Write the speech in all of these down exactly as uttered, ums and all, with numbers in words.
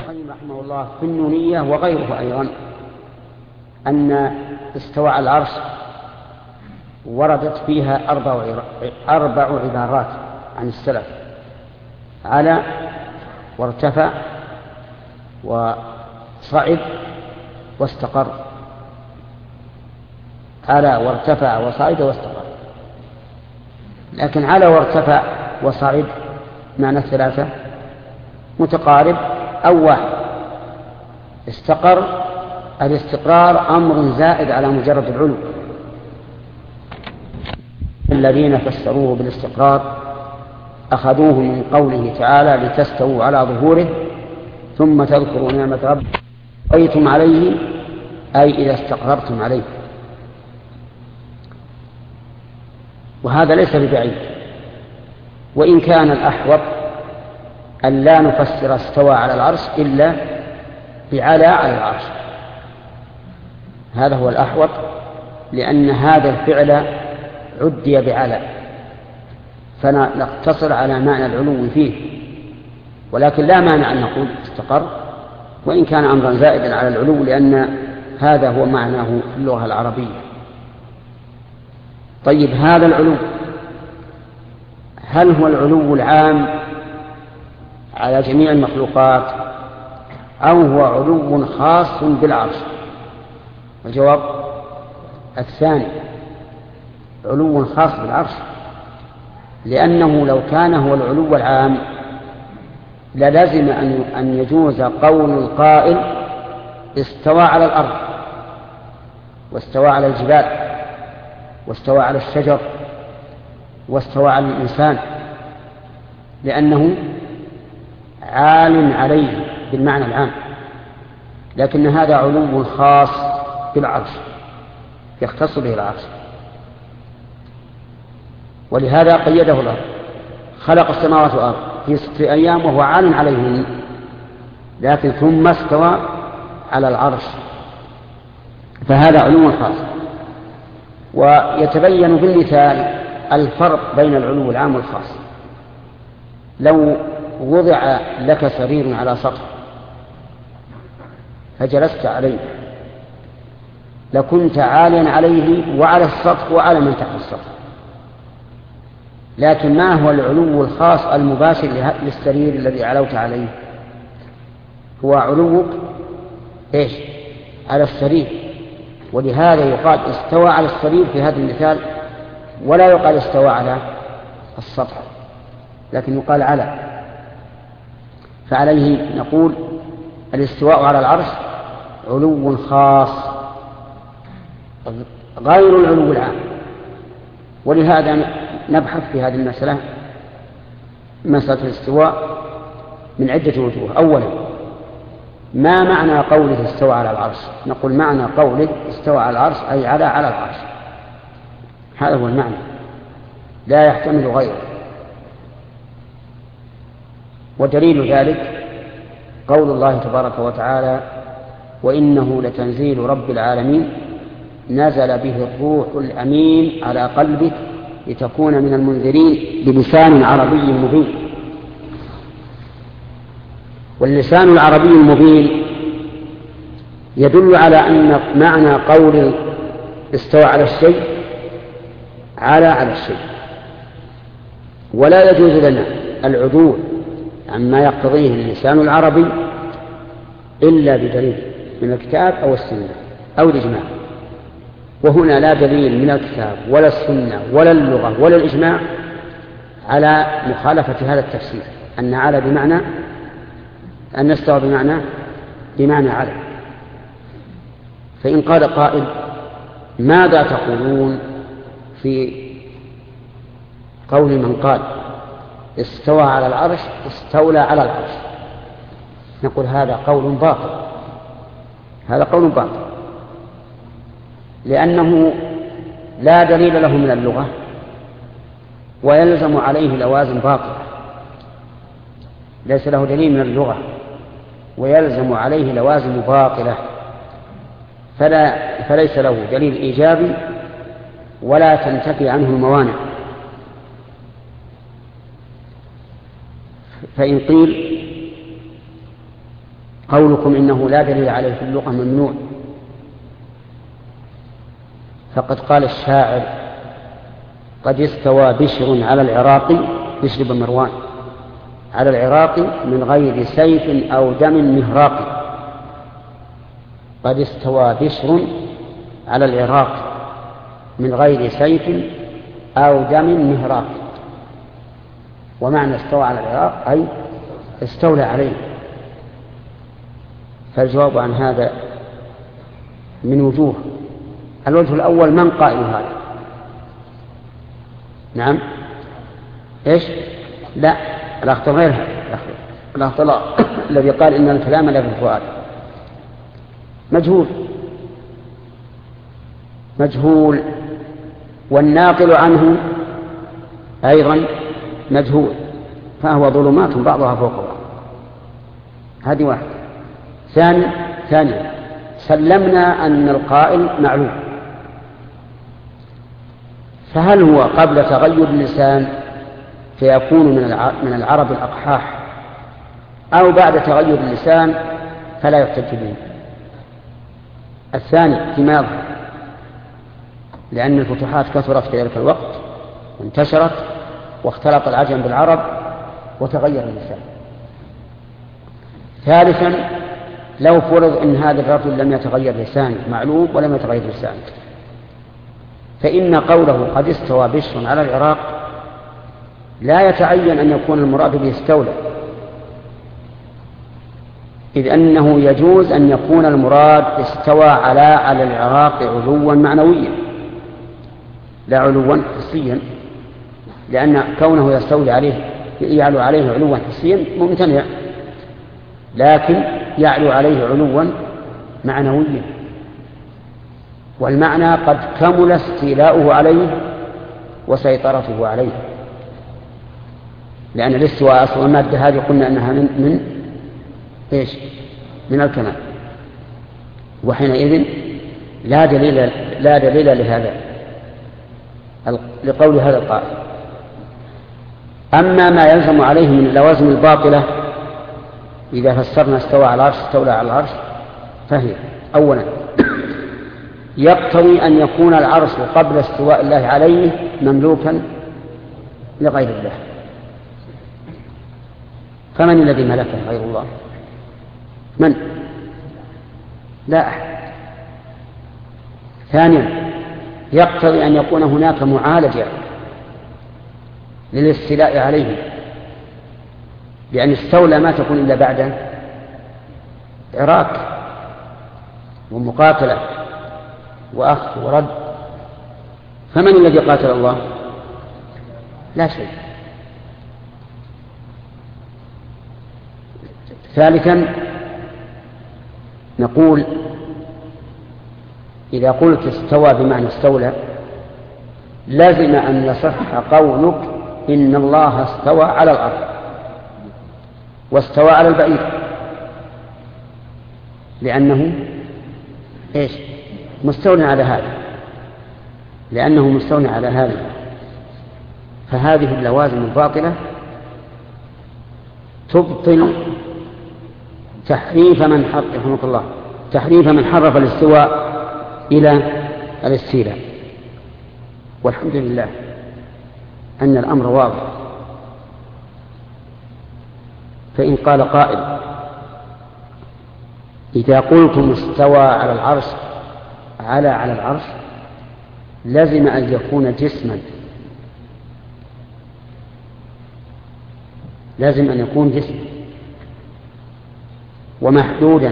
القيم رحمه الله في النونية وغيره أيضا أن استوى على العرش وردت فيها أربع أربع عبارات عن السلف: على وارتفع وصعد واستقر. على وارتفع وصعد واستقر. لكن على وارتفع وصعد معنى الثلاثة متقارب أو واحد. استقر، الاستقرار أمر زائد على مجرد العلو. الذين فسروه بالاستقرار أخذوه من قوله تعالى: لتستووا على ظهوره ثم تذكروا نعمة ربكم استويتم عليه، أي إذا استقررتم عليه. وهذا ليس ببعيد، وإن كان الأحوط أن لا نفسر استوى على العرش إلا بعلى على العرش. هذا هو الأحوط، لأن هذا الفعل عدي بعلى، فنقتصر على معنى العلو فيه. ولكن لا مانع أن نقول استقر، وإن كان أمرا زائدا على العلو، لأن هذا هو معناه في اللغة العربية. طيب، هذا العلو هل هو العلو العام على جميع المخلوقات أو هو علو خاص بالعرش؟ الجواب الثاني، علو خاص بالعرش، لأنه لو كان هو العلو العام للزم أن يجوز قول القائل: استوى على الأرض، واستوى على الجبال، واستوى على الشجر، واستوى على الإنسان، لأنه عال عليه بالمعنى العام. لكن هذا علو خاص بالعرش، يختص به العرش، ولهذا قيده الله: خلق السماوات والأرض في ستة أيام وهو عال عليهن، لكن ثم استوى على العرش، فهذا علو خاص. ويتبين بالمثال الفرق بين العلو العام والخاص. لو وضع لك سرير على سطح فجلست عليه لكنت عاليا عليه وعلى السطح وعلى من تحت السطح. لكن ما هو العلو الخاص المباشر للسرير الذي علوت عليه؟ هو علوك إيش؟ على السرير. ولهذا يقال استوى على السرير في هذا المثال، ولا يقال استوى على السطح، لكن يقال على. فعليه نقول الاستواء على العرش علو خاص غير العلو العام. ولهذا نبحث في هذه المسألة، مسألة الاستواء، من عدة وجوه. أولا، ما معنى قوله استوى على العرش؟ نقول معنى قوله استوى على العرش أي على على العرش، هذا هو المعنى، لا يحتمل غيره. ودليل ذلك قول الله تبارك وتعالى: وإنه لتنزيل رب العالمين نزل به الروح الأمين على قلبك لتكون من المنذرين بلسان عربي مبين. واللسان العربي المبين يدل على أن معنى قول استوى على الشيء على على الشيء، ولا يجوز لنا العدول عما يقتضيه اللسان العربي إلا بدليل من الكتاب أو السنة أو الإجماع. وهنا لا دليل من الكتاب ولا السنة ولا اللغة ولا الإجماع على مخالفة هذا التفسير، أن على بمعنى أن استوى بمعنى بمعنى على. فإن قال قائل: ماذا تقولون في قول من قال استوى على العرش استولى على العرش؟ نقول هذا قول باطل، هذا قول باطل، لأنه لا دليل له من اللغة ويلزم عليه لوازم باطلة. ليس له دليل من اللغة ويلزم عليه لوازم باطلة، فلا فليس له دليل إيجابي ولا تنتفي عنه الموانع. فإن قيل قولكم إنه لا دليل عليه في اللغة ممنوع، فقد قال الشاعر: قد استوى بشر على العراق، بشر بن مروان، على العراق من غير سيف أو دم مهراق. قد استوى بشر على العراق من غير سيف أو دم مهراق. ومعنى استوى على العراق أي استولى عليه. فالجواب عن هذا من وجوه. الوجه الأول: من قائل هذا؟ نعم. إيش؟ لا، الأخطر غيرها، الأخطر الذي قال إن الكلام لا في الفؤاد. مجهول مجهول والناقل عنه أيضا مجهول، فهو ظلمات بعضها فوق بعض. هذه واحدة. ثاني ثانيا سلمنا أن القائل معلوم، فهل هو قبل تغير اللسان فيكون من العرب الأقحاح، أو بعد تغير اللسان فلا يحتج به؟ الثاني فيما يظهر، لأن الفتوحات كثرت في ذلك الوقت وانتشرت واختلط العجم بالعرب وتغير اللسان. ثالثا لو فرض أن هذا الرجل لم يتغير لسانه، معلوم ولم يتغير لسانه، فإن قوله قد استوى بشر على العراق لا يتعين أن يكون المراد به استولى، إذ أنه يجوز أن يكون المراد استوى على على العراق علوا معنويا لا علوا حسيا، لأن كونه يستولي عليه يعلو عليه علوا حسيا ممتنع، لكن يعلو عليه علوا معنويا، والمعنى قد كمل استيلاؤه عليه وسيطرته عليه، لأن الاستواء أصل المادة هذه قلنا أنها من, من إيش؟ من الكمال، وحينئذ لا دليل لا دليل لهذا لقول هذا القائل. أما ما يلزم عليه من اللوازم الباطلة إذا فسرنا استوى على العرش استولى على العرش، فهي: أولا يقتضي أن يكون العرش قبل استواء الله عليه مملوكا لغير الله، فمن الذي ملكه غير الله؟ من؟ لا أحد. ثانيا يقتضي أن يكون هناك معالجة للاستيلاء عليه، لأن استولى ما تكون إلا بعد عراك ومقاتلة وأخذ ورد، فمن الذي قاتل الله؟ لا شيء. ثالثا نقول إذا قلت استوى بمعنى استولى لازم أن يصح قولك إن الله استوى على الأرض واستوى على البعير، لأنه إيش؟ مستولى على هذا، لأنه مستولى على هذا. فهذه اللوازم الباطلة تبطل تحريف من حرف رحمه الله تحريف من حرف الاستواء إلى الاستيلاء. والحمد لله أن الأمر واضح. فإن قال قائل: إذا قلتم استوى على العرش على على العرش لازم أن يكون جسما، لازم أن يكون جسما ومحدودا.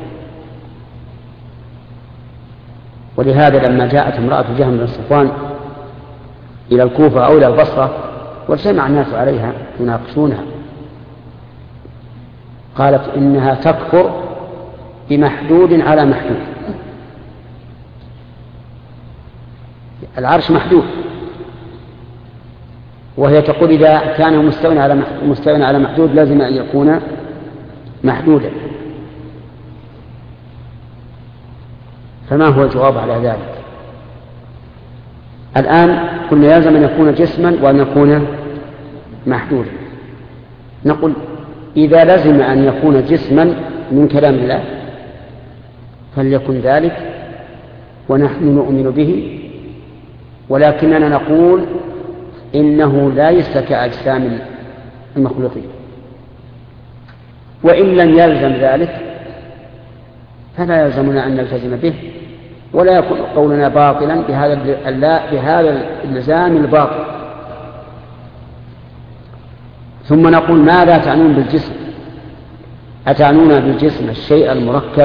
ولهذا لما جاءت امرأة جهم بن صفوان إلى الكوفة أو إلى البصرة واجتمع الناس عليها يناقشونها، قالت إنها تكفر بمحدود على محدود. العرش محدود، وهي تقول إذا كان مستوى على مستوى على محدود لازم أن يكون محدودا. فما هو الجواب على ذلك؟ الآن قلنا يلزم أن يكون جسما وأن يكون محدودا. نقول إذا لزم أن يكون جسما من كلام الله فليكن ذلك ونحن نؤمن به، ولكننا نقول إنه ليس كأجسام المخلوقين، وإن لم يلزم ذلك فلا يلزمنا أن نلتزم به، ولا يكون قولنا باطلا بهذا بهذا الالزام الباطل. ثم نقول ماذا تعنون بالجسم؟ أتعنون بالجسم الشيء المركب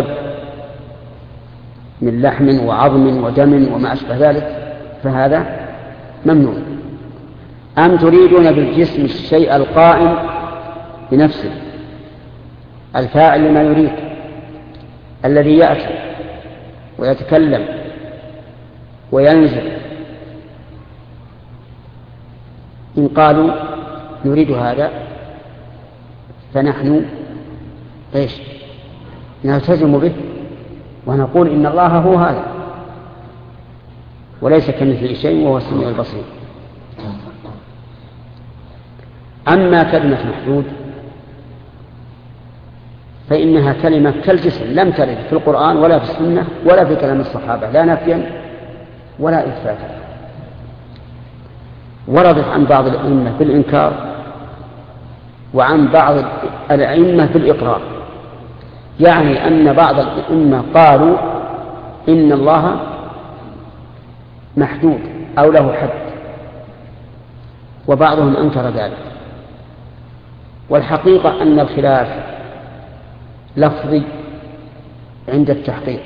من لحم وعظم ودم وما أشبه ذلك فهذا ممنوع، أم تريدون بالجسم الشيء القائم بنفسه الفاعل لما يريد الذي يأتي ويتكلم وينزل؟ إن قالوا نريد هذا فنحن إيش نلتزم به ونقول إن الله هو هذا وليس كمثله شيء وهو السميع البصير. أما كلمة محدود فإنها كلمة كالجسم لم ترد في القرآن ولا في السنة ولا في كلام الصحابة لا نفيا ولا إثباتا. وردت عن بعض الأئمة بالإنكار وعن بعض الأئمة بالإقرار، يعني أن بعض الأئمة قالوا إن الله محدود أو له حد، وبعضهم أنكر ذلك. والحقيقة أن الخلاف لفظي عند التحقيق،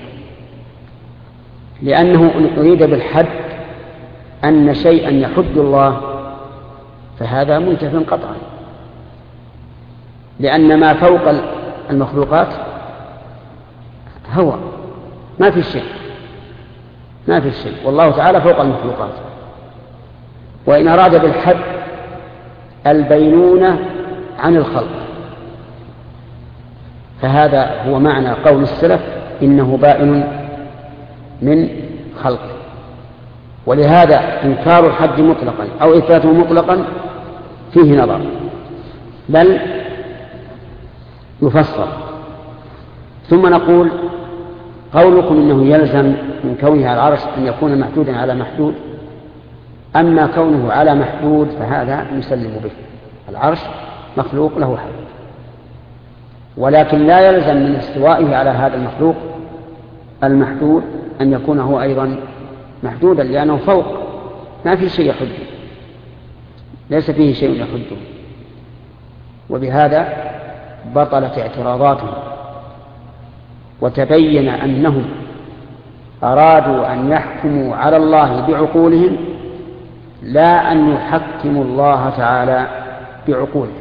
لأنه إن أريد بالحد أن شيئا يحد الله فهذا منتف قطعا، لأن ما فوق المخلوقات هو ما في شيء ما في شيء والله تعالى فوق المخلوقات. وإن أراد بالحد البينونة عن الخلق فهذا هو معنى قول السلف إنه بائن من خلق. ولهذا إنكار الحد مطلقا أو إثباته مطلقا فيه نظر، بل يفسر. ثم نقول قولكم إنه يلزم من كونه على العرش أن يكون محدودا على محدود، أما كونه على محدود فهذا نسلم به، العرش مخلوق له حد، ولكن لا يلزم من استوائه على هذا المخلوق المحدود أن يكون هو أيضا محدودا، لأنه فوق ما في شيء يحده، ليس فيه شيء يحده. وبهذا بطلت اعتراضاتهم، وتبين أنهم أرادوا أن يحكموا على الله بعقولهم لا أن يحكموا الله تعالى بعقولهم.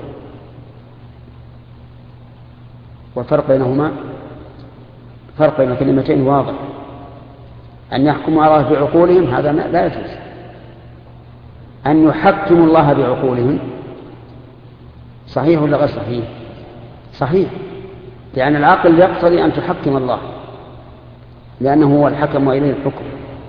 والفرق بينهما فرق بين كلمتين واضح، أن يحكموا على الله بعقولهم هذا لا يجوز، أن يحكموا الله بعقولهم صحيح ولا غير صحيح؟ صحيح، لأن العقل يقتضي أن تحكم الله لأنه هو الحكم وإليه الحكم.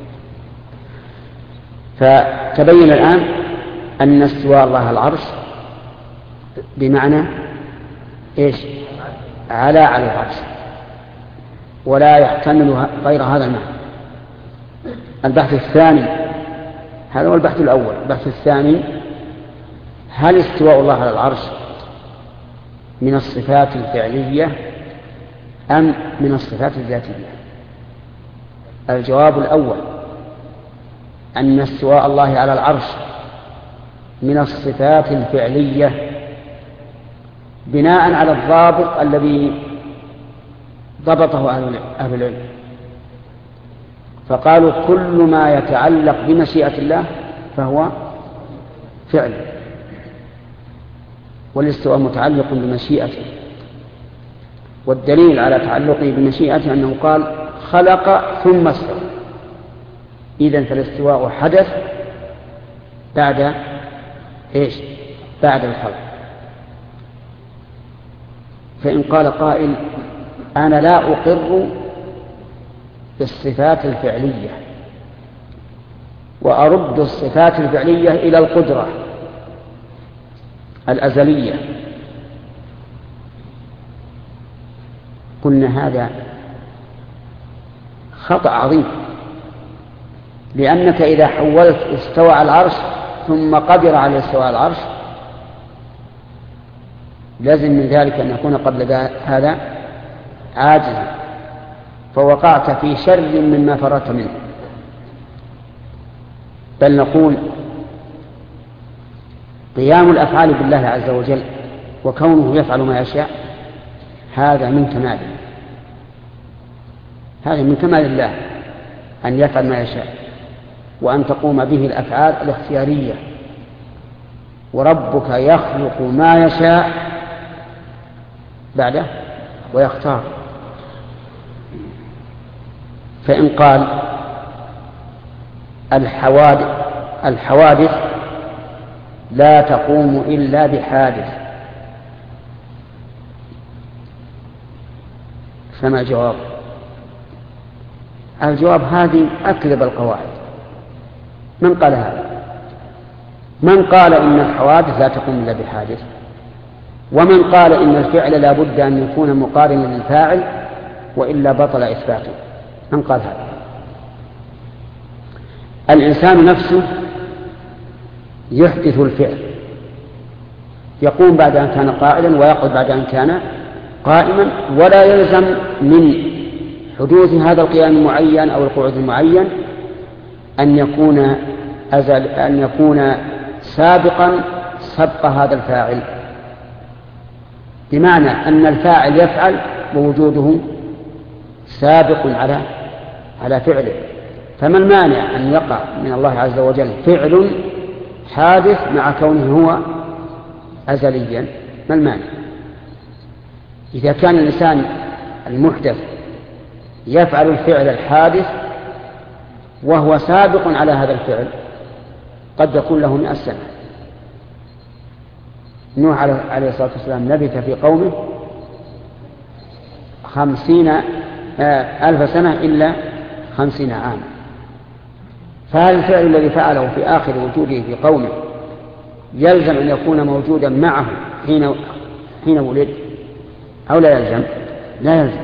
فتبين الآن أن استواء الله على العرش بمعنى إيش؟ على على العرش، ولا يحتمل غير هذا المعنى. البحث الثاني، هذا هو البحث الأول. البحث الثاني: هل استواء الله على العرش من الصفات الفعلية أم من الصفات الذاتية؟ الجواب الأول أن استواء الله على العرش من الصفات الفعلية بناء على الضابط الذي ضبطه أهل العلم، فقالوا كل ما يتعلق بمشيئة الله فهو فعل، والاستواء متعلق بمشيئته. والدليل على تعلقه بمشيئته أنه قال خلق ثم استوى، إذن فالاستواء حدث بعد إيش؟ بعد الخلق. فإن قال قائل أنا لا أقر بالصفات الفعلية وأرد الصفات الفعلية إلى القدرة الأزلية، قلنا هذا خطأ عظيم، لأنك إذا حولت استوى على العرش ثم قدر على استواء العرش لازم من ذلك أن يكون قبل هذا عاجزا، فوقعت في شر مما فررت منه. بل نقول قيام الأفعال بالله عز وجل وكونه يفعل ما يشاء هذا من كماله، هذا من كمال الله أن يفعل ما يشاء وأن تقوم به الأفعال الاختيارية. وربك يخلق ما يشاء بعده ويختار. فإن قال الحوادث, الحوادث لا تقوم إلا بحادث، فما الجواب؟ الجواب هذه أكذب القواعد. من قال هذا؟ من قال إن الحوادث لا تقوم إلا بحادث؟ ومن قال إن الفعل لا بد أن يكون مقارنا للفاعل وإلا بطل إثباته؟ من قال هذا؟ الإنسان نفسه يحدث الفعل، يقوم بعد أن كان قاعدا ويقعد بعد أن كان قائما، ولا يلزم من حدوث هذا القيام المعين أو القعود المعين أن يكون أزل أن يكون سابقا سبق هذا الفاعل، بمعنى أن الفاعل يفعل ووجوده سابق على على فعله. فما المانع أن يقع من الله عز وجل فعل حادث مع كونه هو أزليا؟ ما المانع؟ إذا كان الإنسان المحدث يفعل الفعل الحادث وهو سابق على هذا الفعل قد يكون له مئة سنة. نوح عليه الصلاة والسلام لبث في قومه خمسين ألف سنة إلا خمسين عاما، فهذا الفعل الذي فعله في آخر وجوده في قومه يلزم أن يكون موجودا معه حين حين ولد أو لا يلزم؟ لا يلزم.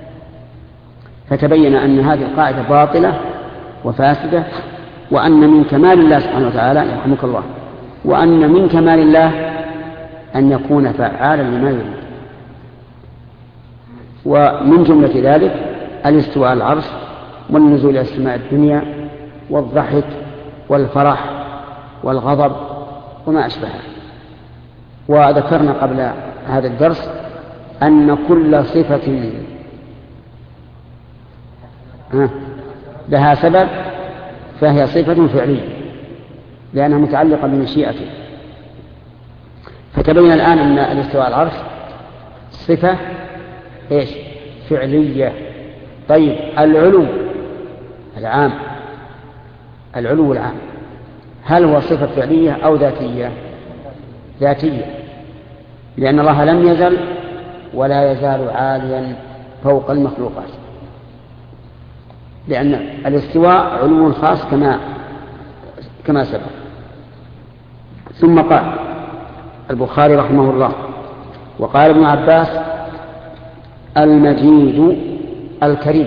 فتبين أن هذه القاعدة باطلة وفاسدة، وأن من كمال الله سبحانه وتعالى يرحمك الله وأن من كمال الله أن يكون فعالا لما يريد. ومن جملة ذلك الاستواء على العرش والنزول إلى السماء الدنيا والضحك والفرح والغضب وما أشبهه. وذكرنا قبل هذا الدرس أن كل صفة لها سبب فهي صفة فعلية لأنها متعلقة بمشيئته. فتبين الآن أن الاستواء على العرش صفة إيش؟ فعلية. طيب العلو العام، العلو العام هل هو صفة فعلية أو ذاتية؟ ذاتية، لأن الله لم يزل ولا يزال عاليا فوق المخلوقات، لأن الاستواء علو خاص كما كما سبق. ثم قال البخاري رحمه الله وقال ابن عباس المجيد الكريم.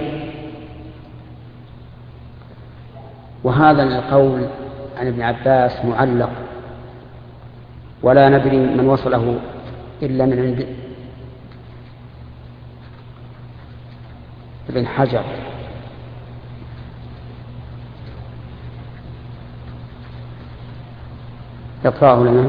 وهذا القول عن ابن عباس معلق ولا ندري من وصله إلا من عند ابن حجر. يقرأه لنا.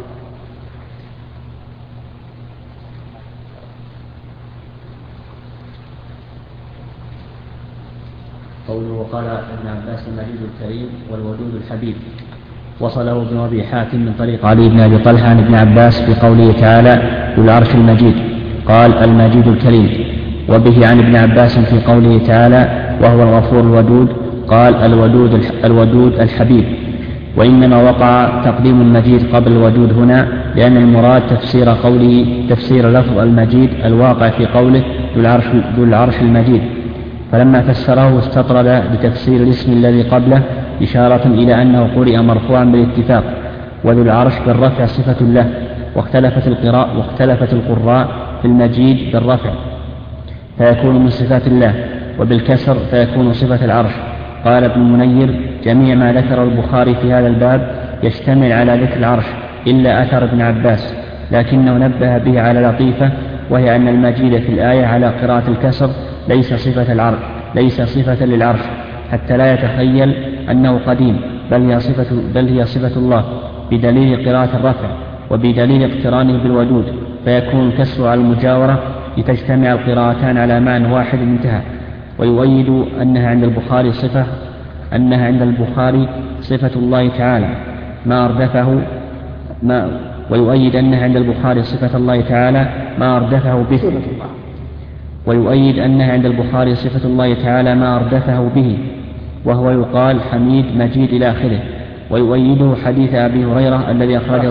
قوله وقال ابن عباس المجيد الكريم والودود الحبيب، وصله ابن أبي حاتم من طريق علي بن أبي طلحة عن ابن عباس بقوله تعالى ذو العرش المجيد قال المجيد الكريم. وبه عن ابن عباس في قوله تعالى وهو الغفور الودود قال الودود الودود الحبيب. وإنما وقع تقديم المجيد قبل الودود هنا لأن المراد تفسير قوله تفسير لفظ المجيد الواقع في قوله ذو العرش, ذو العرش المجيد، فلما فسره استطرد بتفسير الاسم الذي قبله إشارة إلى أنه قرئ مرفوعا بالاتفاق، وذو العرش بالرفع صفة له، واختلفت القراء واختلفت القراء في المجيد بالرفع، فيكون من صفات الله، وبالكسر فيكون صفة العرش. قال ابن المنير: جميع ما ذكر البخاري في هذا الباب يشتمل على ذكر العرش إلا أثر ابن عباس، لكنه نبه به على لطيفة، وهي أن المجيد في الآية على قراءة الكسر ليس صفة العرش ليس صفة للعرش، حتى لا يتخيل أنه قديم، بل هي صفة, بل هي صفة الله، بدليل قراءة الرفع وبدليل اقترانه بالودود، فيكون الكسر على المجاورة لتجتمع القراءتان على معنى واحد انتهى. ويؤيد أنها عند البخاري صفة أنها عند البخاري صفة الله تعالى ما أردفه ما ويؤيد أنها عند البخاري صفة الله تعالى ما أردفه به ويؤيد أنها عند البخاري صفة الله تعالى ما أردفه به، وهو يقال حميد مجيد إلى آخره. ويؤيده حديث أبي هريرة الذي أخرجه.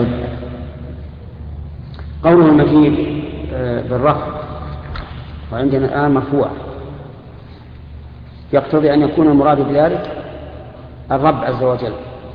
قوله المجيد بالرفع وعندنا الآن مرفوع يقتضي أن يكون المراد بذلك الرب عز وجل.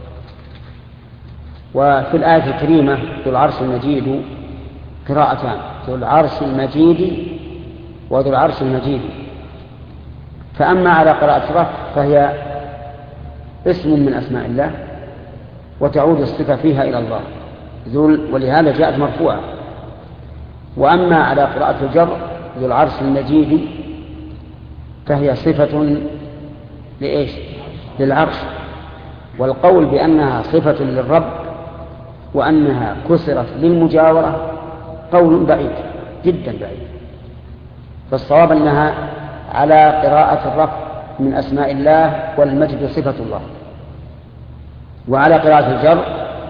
وفي الآية الكريمة ذو العرش المجيد قراءتان: ذو العرش المجيد وذو العرش المجيد. فأما على قراءة الرفع فهي اسم من أسماء الله وتعود الصفة فيها إلى الله ذو، ولهذا جاءت مرفوعة. وأما على قراءة الجر ذو العرش المجيد فهي صفة لإيش؟ للعرش. والقول بأنها صفة للرب وأنها كسرت للمجاورة قول بعيد جدا بعيد، فالصواب أنها على قراءة الرفع من أسماء الله والمجد صفة الله، وعلى قراءة الجر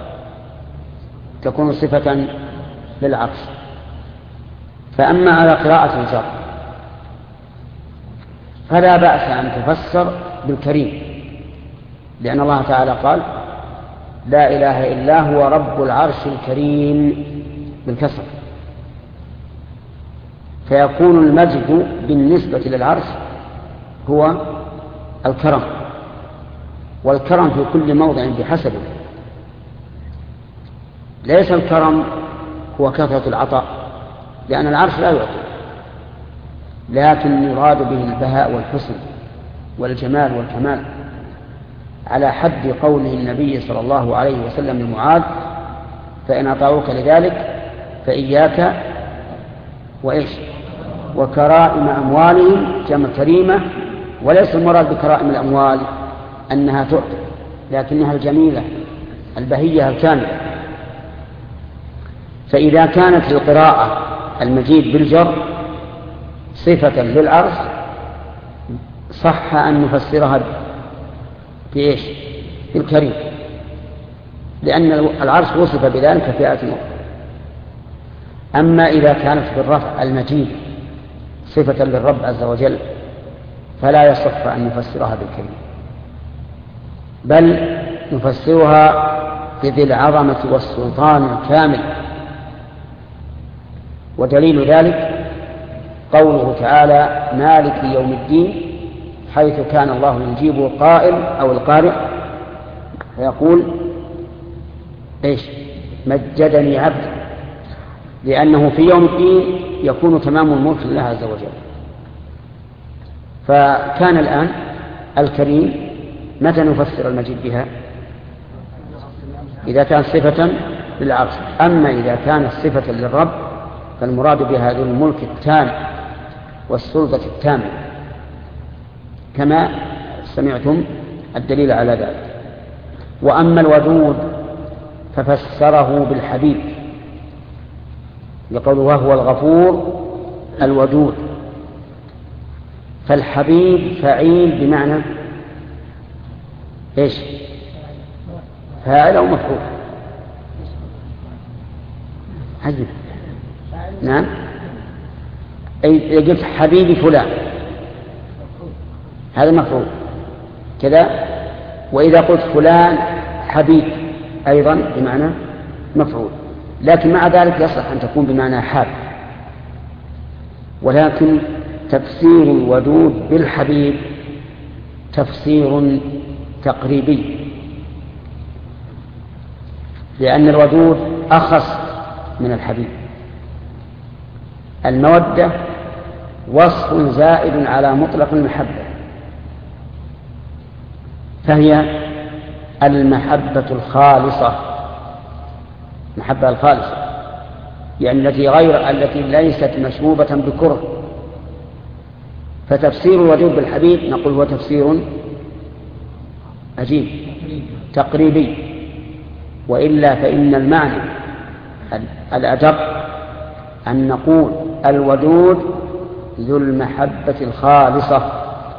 تكون صفة للعرش. فأما على قراءة الجر فلا بأس أن تفسر بالكريم، لأن الله تعالى قال: لا إله إلا هو رب العرش الكريم بالكسر، فيكون المجد بالنسبة للعرش هو الكرم، والكرم في كل موضع بحسبه. ليس الكرم هو كثرة العطاء، لأن العرش لا يعطي، لكن يراد به البهاء والحسن والجمال والكمال، على حد قوله النبي صلى الله عليه وسلم لمعاذ: فإن أطاعوك لذلك فإياك وإيش وكرائم أموالهم، جمع كريمة. وليس المراد بكرائم الأموال أنها تعطي، لكنها الجميلة البهية الكاملة. فإذا كانت القراءة المجيد بالجر صفة للعرش صح أن نفسرها بإيش؟ بالكريم، لأن العرش وصف بذلك في آية أخرى. أما إذا كانت بالرفع المجيد صفة للرب عز وجل فلا يصح أن نفسرها بالكريم، بل نفسرها بذي العظمة والسلطان الكامل. ودليل ذلك قوله تعالى: مالك يوم الدين، حيث كان الله يجيب القائل أو القارئ فيقول: إيش؟ مجدني عبد، لأنه في يوم الدين يكون تمام الملك لله عز وجل. فكان الآن الكريم متى نفسر المجيد بها؟ إذا كان صفة للعرش. أما إذا كانت صفة للرب فالمراد بها ذو الملك التام والسلطة التامة، كما سمعتم الدليل على ذلك. وأما الودود ففسره بالحبيب، يقول: وهو الغفور الودود. فالحبيب فعيل بمعنى إيش؟ فاعل أو مفعول؟ حجب. نعم، أي قلت حبيبي فلان هذا مفعول كذا، وإذا قلت فلان حبيب أيضا بمعنى مفعول، لكن مع ذلك يصح أن تكون بمعنى حاب. ولكن تفسير الودود بالحبيب تفسير تقريبي، لأن الودود أخص من الحبيب. المودة وصف زائد على مطلق المحبة، فهي المحبة الخالصة، المحبة الخالصة يعني التي غير التي ليست مشوبة بكره. فتفسير الودود بالحبيب نقول هو تفسير عجيب تقريبي، وإلا فإن المعنى الأدق أن نقول الودود ذو المحبة الخالصة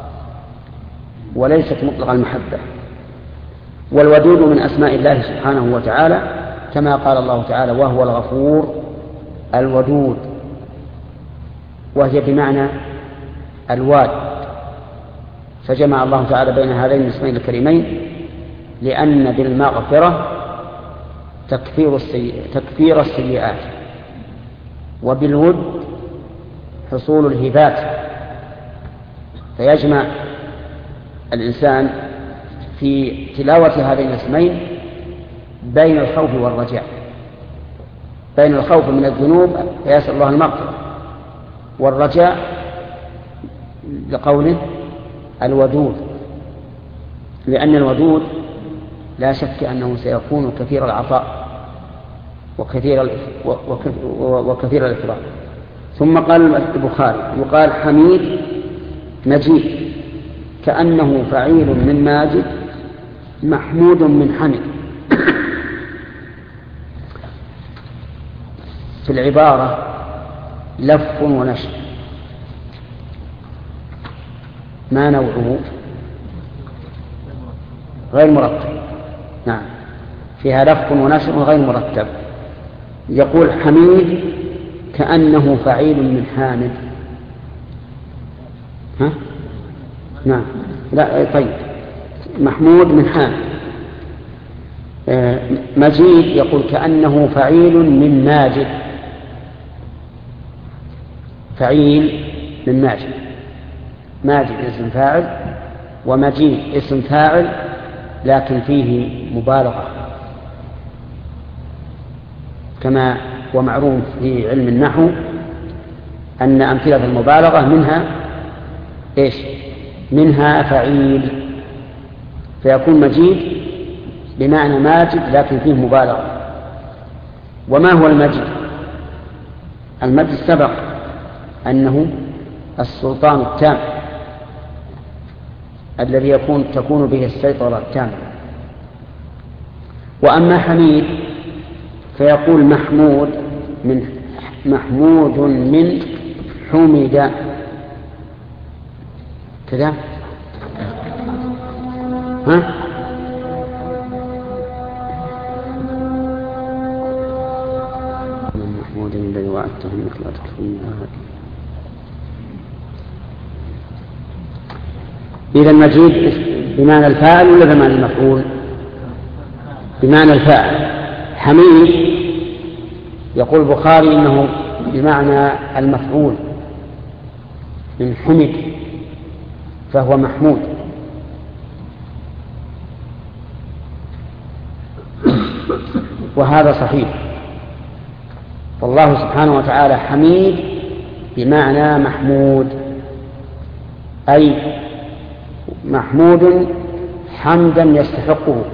وليست مطلق المحبة. والودود من أسماء الله سبحانه وتعالى، كما قال الله تعالى وهو الغفور الودود، وهي بمعنى الواد، فجمع الله تعالى بين هذين الاسمين الكريمين لأن بالمغفرة تكفير السيئات, تكفير السيئات، وبالود حصول الهبات، فيجمع الإنسان في تلاوة هذين الاسمين بين الخوف والرجاء، بين الخوف من الذنوب فيسأل الله المغفرة، والرجاء لقوله الودود، لأن الودود لا شك أنه سيكون كثير العطاء وكثير وكثير الإفراط. ثم قال البخاري يقال حميد مجيد، كأنه فعيل من ماجد محمود من حمد. في العبارة لف ونشر، ما نوعه؟ غير مرتب. نعم، فيها لف ونشر غير مرتب. يقول حميد كأنه فعيل من حامد. ها؟ نعم، لا طيب، محمود من حامد. آه مجيد يقول كأنه فعيل من ماجد، فعيل من ماجد، ماجد اسم فاعل ومجيد اسم فاعل لكن فيه مبالغة، كما هو معروف في علم النحو أن أمثلة المبالغة منها إيش؟ منها فعيل، فيكون مجيد بمعنى ماجد لكن فيه مبالغة. وما هو المجد؟ المجد سبق أنه السلطان التام الذي يكون تكون به السيطرة التامة. وأما حميد فيقول محمود من محمود من حمد كذا. ها؟ من محمود الذي وعدته انك لا تكفرون. إذا المجيد بمعنى الفاعل ولا بمعنى المفعول؟ بمعنى الفاعل. حميد يقول البخاري إنه بمعنى المفعول من حمد، فهو محمود. وهذا صحيح، والله سبحانه وتعالى حميد بمعنى محمود، أي محمود حمدا يستحقه،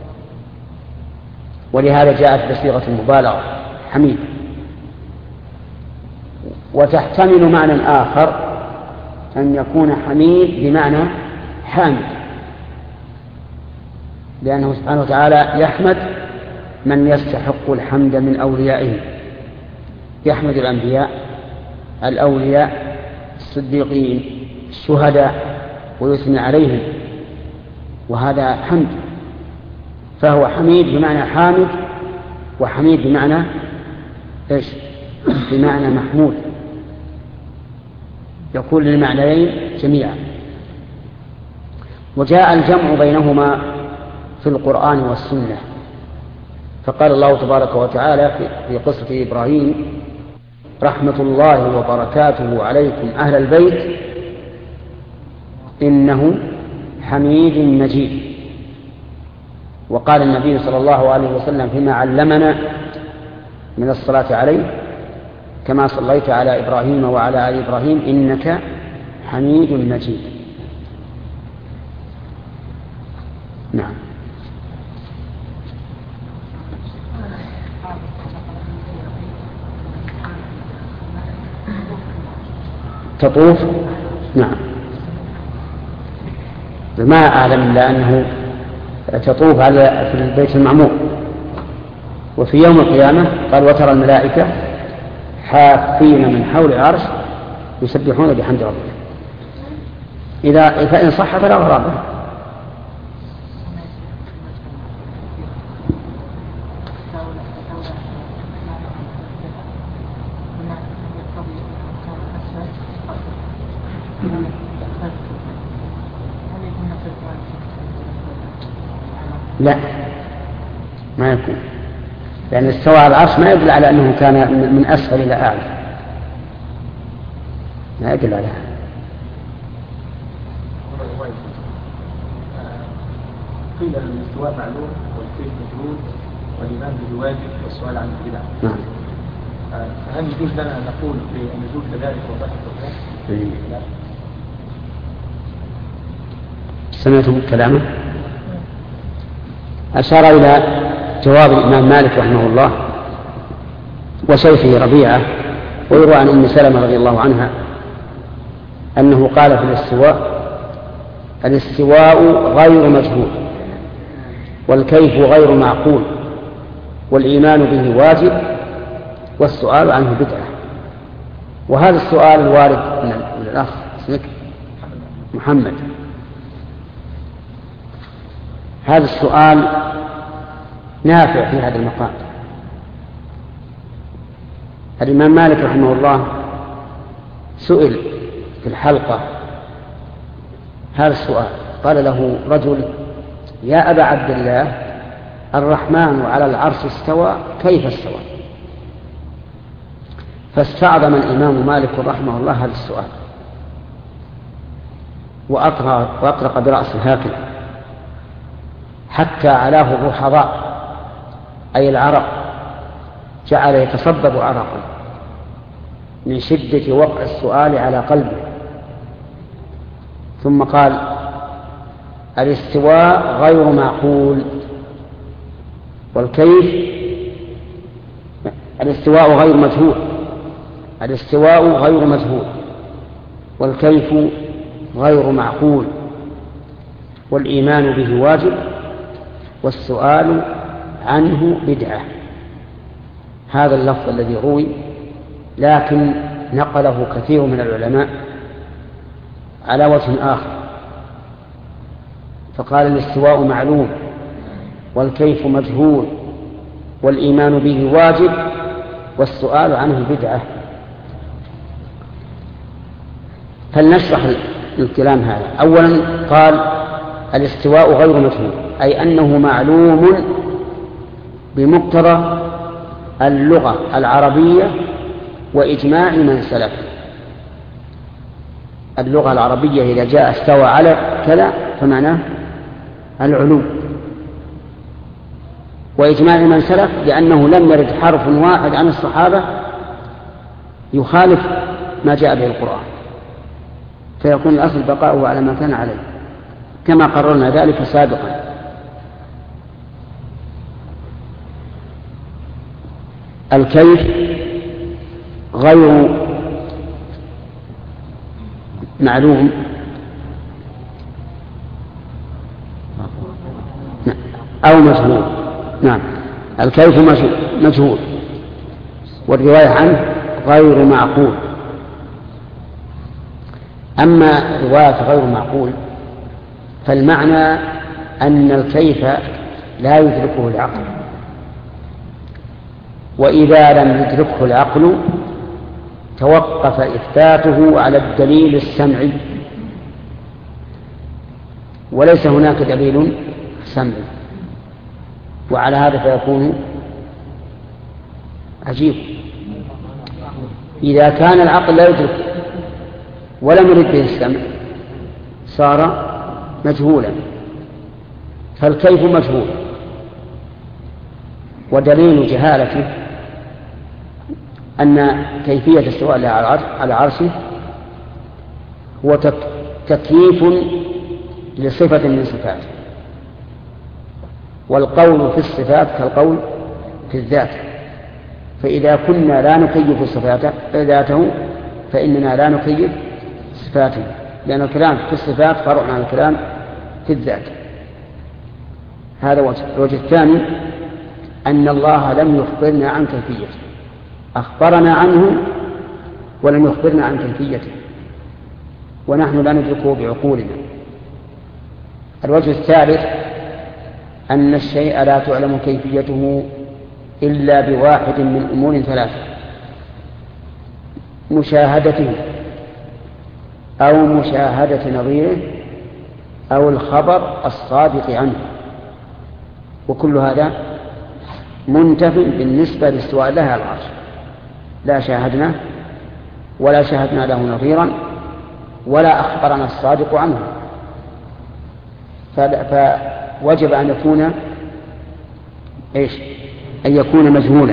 ولهذا جاءت بصيغة المبالغة حميد. وتحتمل معنى آخر أن يكون حميد بمعنى حامد، لأنه سبحانه وتعالى يحمد من يستحق الحمد من أوليائه، يحمد الأنبياء الأولياء الصديقين الشهداء ويثني عليهم، وهذا حمد، فهو حميد بمعنى حامد، وحميد بمعنى إيش؟ بمعنى محمود، يكون للمعنيين جميعا. وجاء الجمع بينهما في القرآن والسنة، فقال الله تبارك وتعالى في قصة إبراهيم رحمة الله وبركاته عليكم أهل البيت إنه حميد مجيد. وقال النبي صلى الله عليه وسلم فيما علمنا من الصلاة عليه كما صليت على إبراهيم وعلى آل إبراهيم إنك حميد مجيد. نعم. تطوف. نعم. ما أعلم إلا أنه تطوف على في البيت المعمور. وفي يوم القيامة قال وترى الملائكة حافين من حول العرش يسبحون بحمد ربهم. إذا فإن صح فلا غرابة. لا ما يكون، لأن استوى على العرش ما يدل على أنه كان من أسفل إلى أعلى، ما يدل على هذا. قيل أن الاستواء معلوم والكيف مجهول والإيمان به واجب والسؤال عن البدع. نعم. فهل يجوز لنا أن نقول بنزول كذلك وضح التوحيد؟ لا. سمعتم كلامه؟ أشار إلى جواب الإمام مالك رحمه الله وشيخه ربيعة، ويروى عن أم سلمة رضي الله عنها أنه قال في الاستواء: الاستواء غير مجهول والكيف غير معقول والإيمان به واجب والسؤال عنه بدعة. وهذا السؤال الوارد من الأخ اسمك محمد، هذا السؤال نافع في هذا المقام. الإمام مالك رحمه الله سئل في الحلقة هذا السؤال، قال له رجل: يا أبا عبد الله، الرحمن على العرش استوى، كيف استوى؟ فاستعظم الإمام مالك رحمه الله هذا السؤال وأطرق برأسه هكذا حتى علاه الرحضاء أي العرق، جعل يتصبب عرقا من شدة وقع السؤال على قلبه، ثم قال: الاستواء غير معقول والكيف الاستواء غير مجهول الاستواء غير مجهول والكيف غير معقول والإيمان به واجب والسؤال عنه بدعة. هذا اللفظ الذي روي، لكن نقله كثير من العلماء على وجه آخر، فقال: الاستواء معلوم والكيف مجهول والإيمان به واجب والسؤال عنه بدعة. فلنشرح الكلام هذا. أولا قال: الاستواء غير مجهول، أي أنه معلوم بمقتضى اللغة العربية وإجماع من سلف. اللغة العربية إذا جاء استوى على كذا فمعناه العلو، وإجماع من سلف لأنه لم يرد حرف واحد عن الصحابة يخالف ما جاء به القرآن، فيكون الأصل بقاؤه على ما كان عليه كما قررنا ذلك سابقا. الكيف غير معلوم أو مجهول. نعم، الكيف مجهول والرواية عنه غير معقول. أما رواية غير معقول فالمعنى أن الكيف لا يدركه العقل، وإذا لم يدركه العقل توقف إثباته على الدليل السمعي، وليس هناك دليل سمعي، وعلى هذا فيكون عجيب. إذا كان العقل لا يدرك ولم يرد به السمع صار مجهولا، فالكيف مجهول، ودليل جهالته أن كيفية الاستواء الله على عرشه هو تكييف لصفة من صفاته، والقول في الصفات كالقول في الذات، فإذا كنا لا نكيف صفاته ذاته فإننا لا نكيف صفاته، لأن الكلام في الصفات فرع عن الكلام في الذات. هذا وجه. الوجه الثاني أن الله لم يخبرنا عن كيفيته، أخبرنا عنه ولم يخبرنا عن كيفيته، ونحن لا ندركه بعقولنا. الوجه الثالث أن الشيء لا تعلم كيفيته إلا بواحد من أمور ثلاثة: مشاهدته أو مشاهدة نظيره أو الخبر الصادق عنه، وكل هذا منتف بالنسبة لاستواء الله على العرش، لا شاهدنا ولا شاهدنا له نظيرا ولا أخبرنا الصادق عنه، فوجب أن يكون إيش؟ أن يكون مجهولا.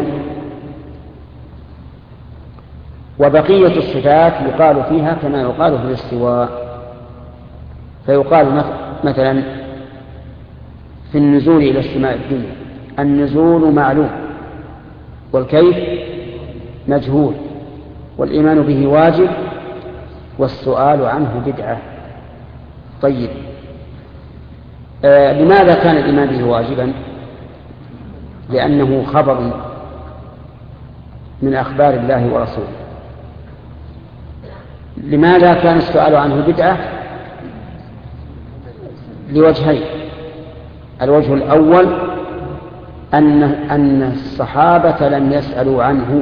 وبقية الصفات يقال فيها كما يقال في الاستواء، فيقال مثلا في النزول إلى السماء الدنيا: النزول معلوم، والكيف مجهول، والإيمان به واجب، والسؤال عنه بدعة. طيب، آه لماذا كان الإيمان به واجبا؟ لأنه خبر من أخبار الله ورسوله. لماذا كان السؤال عنه بدعة؟ لوجهين: الوجه الأول أن أن الصحابة لم يسألوا عنه،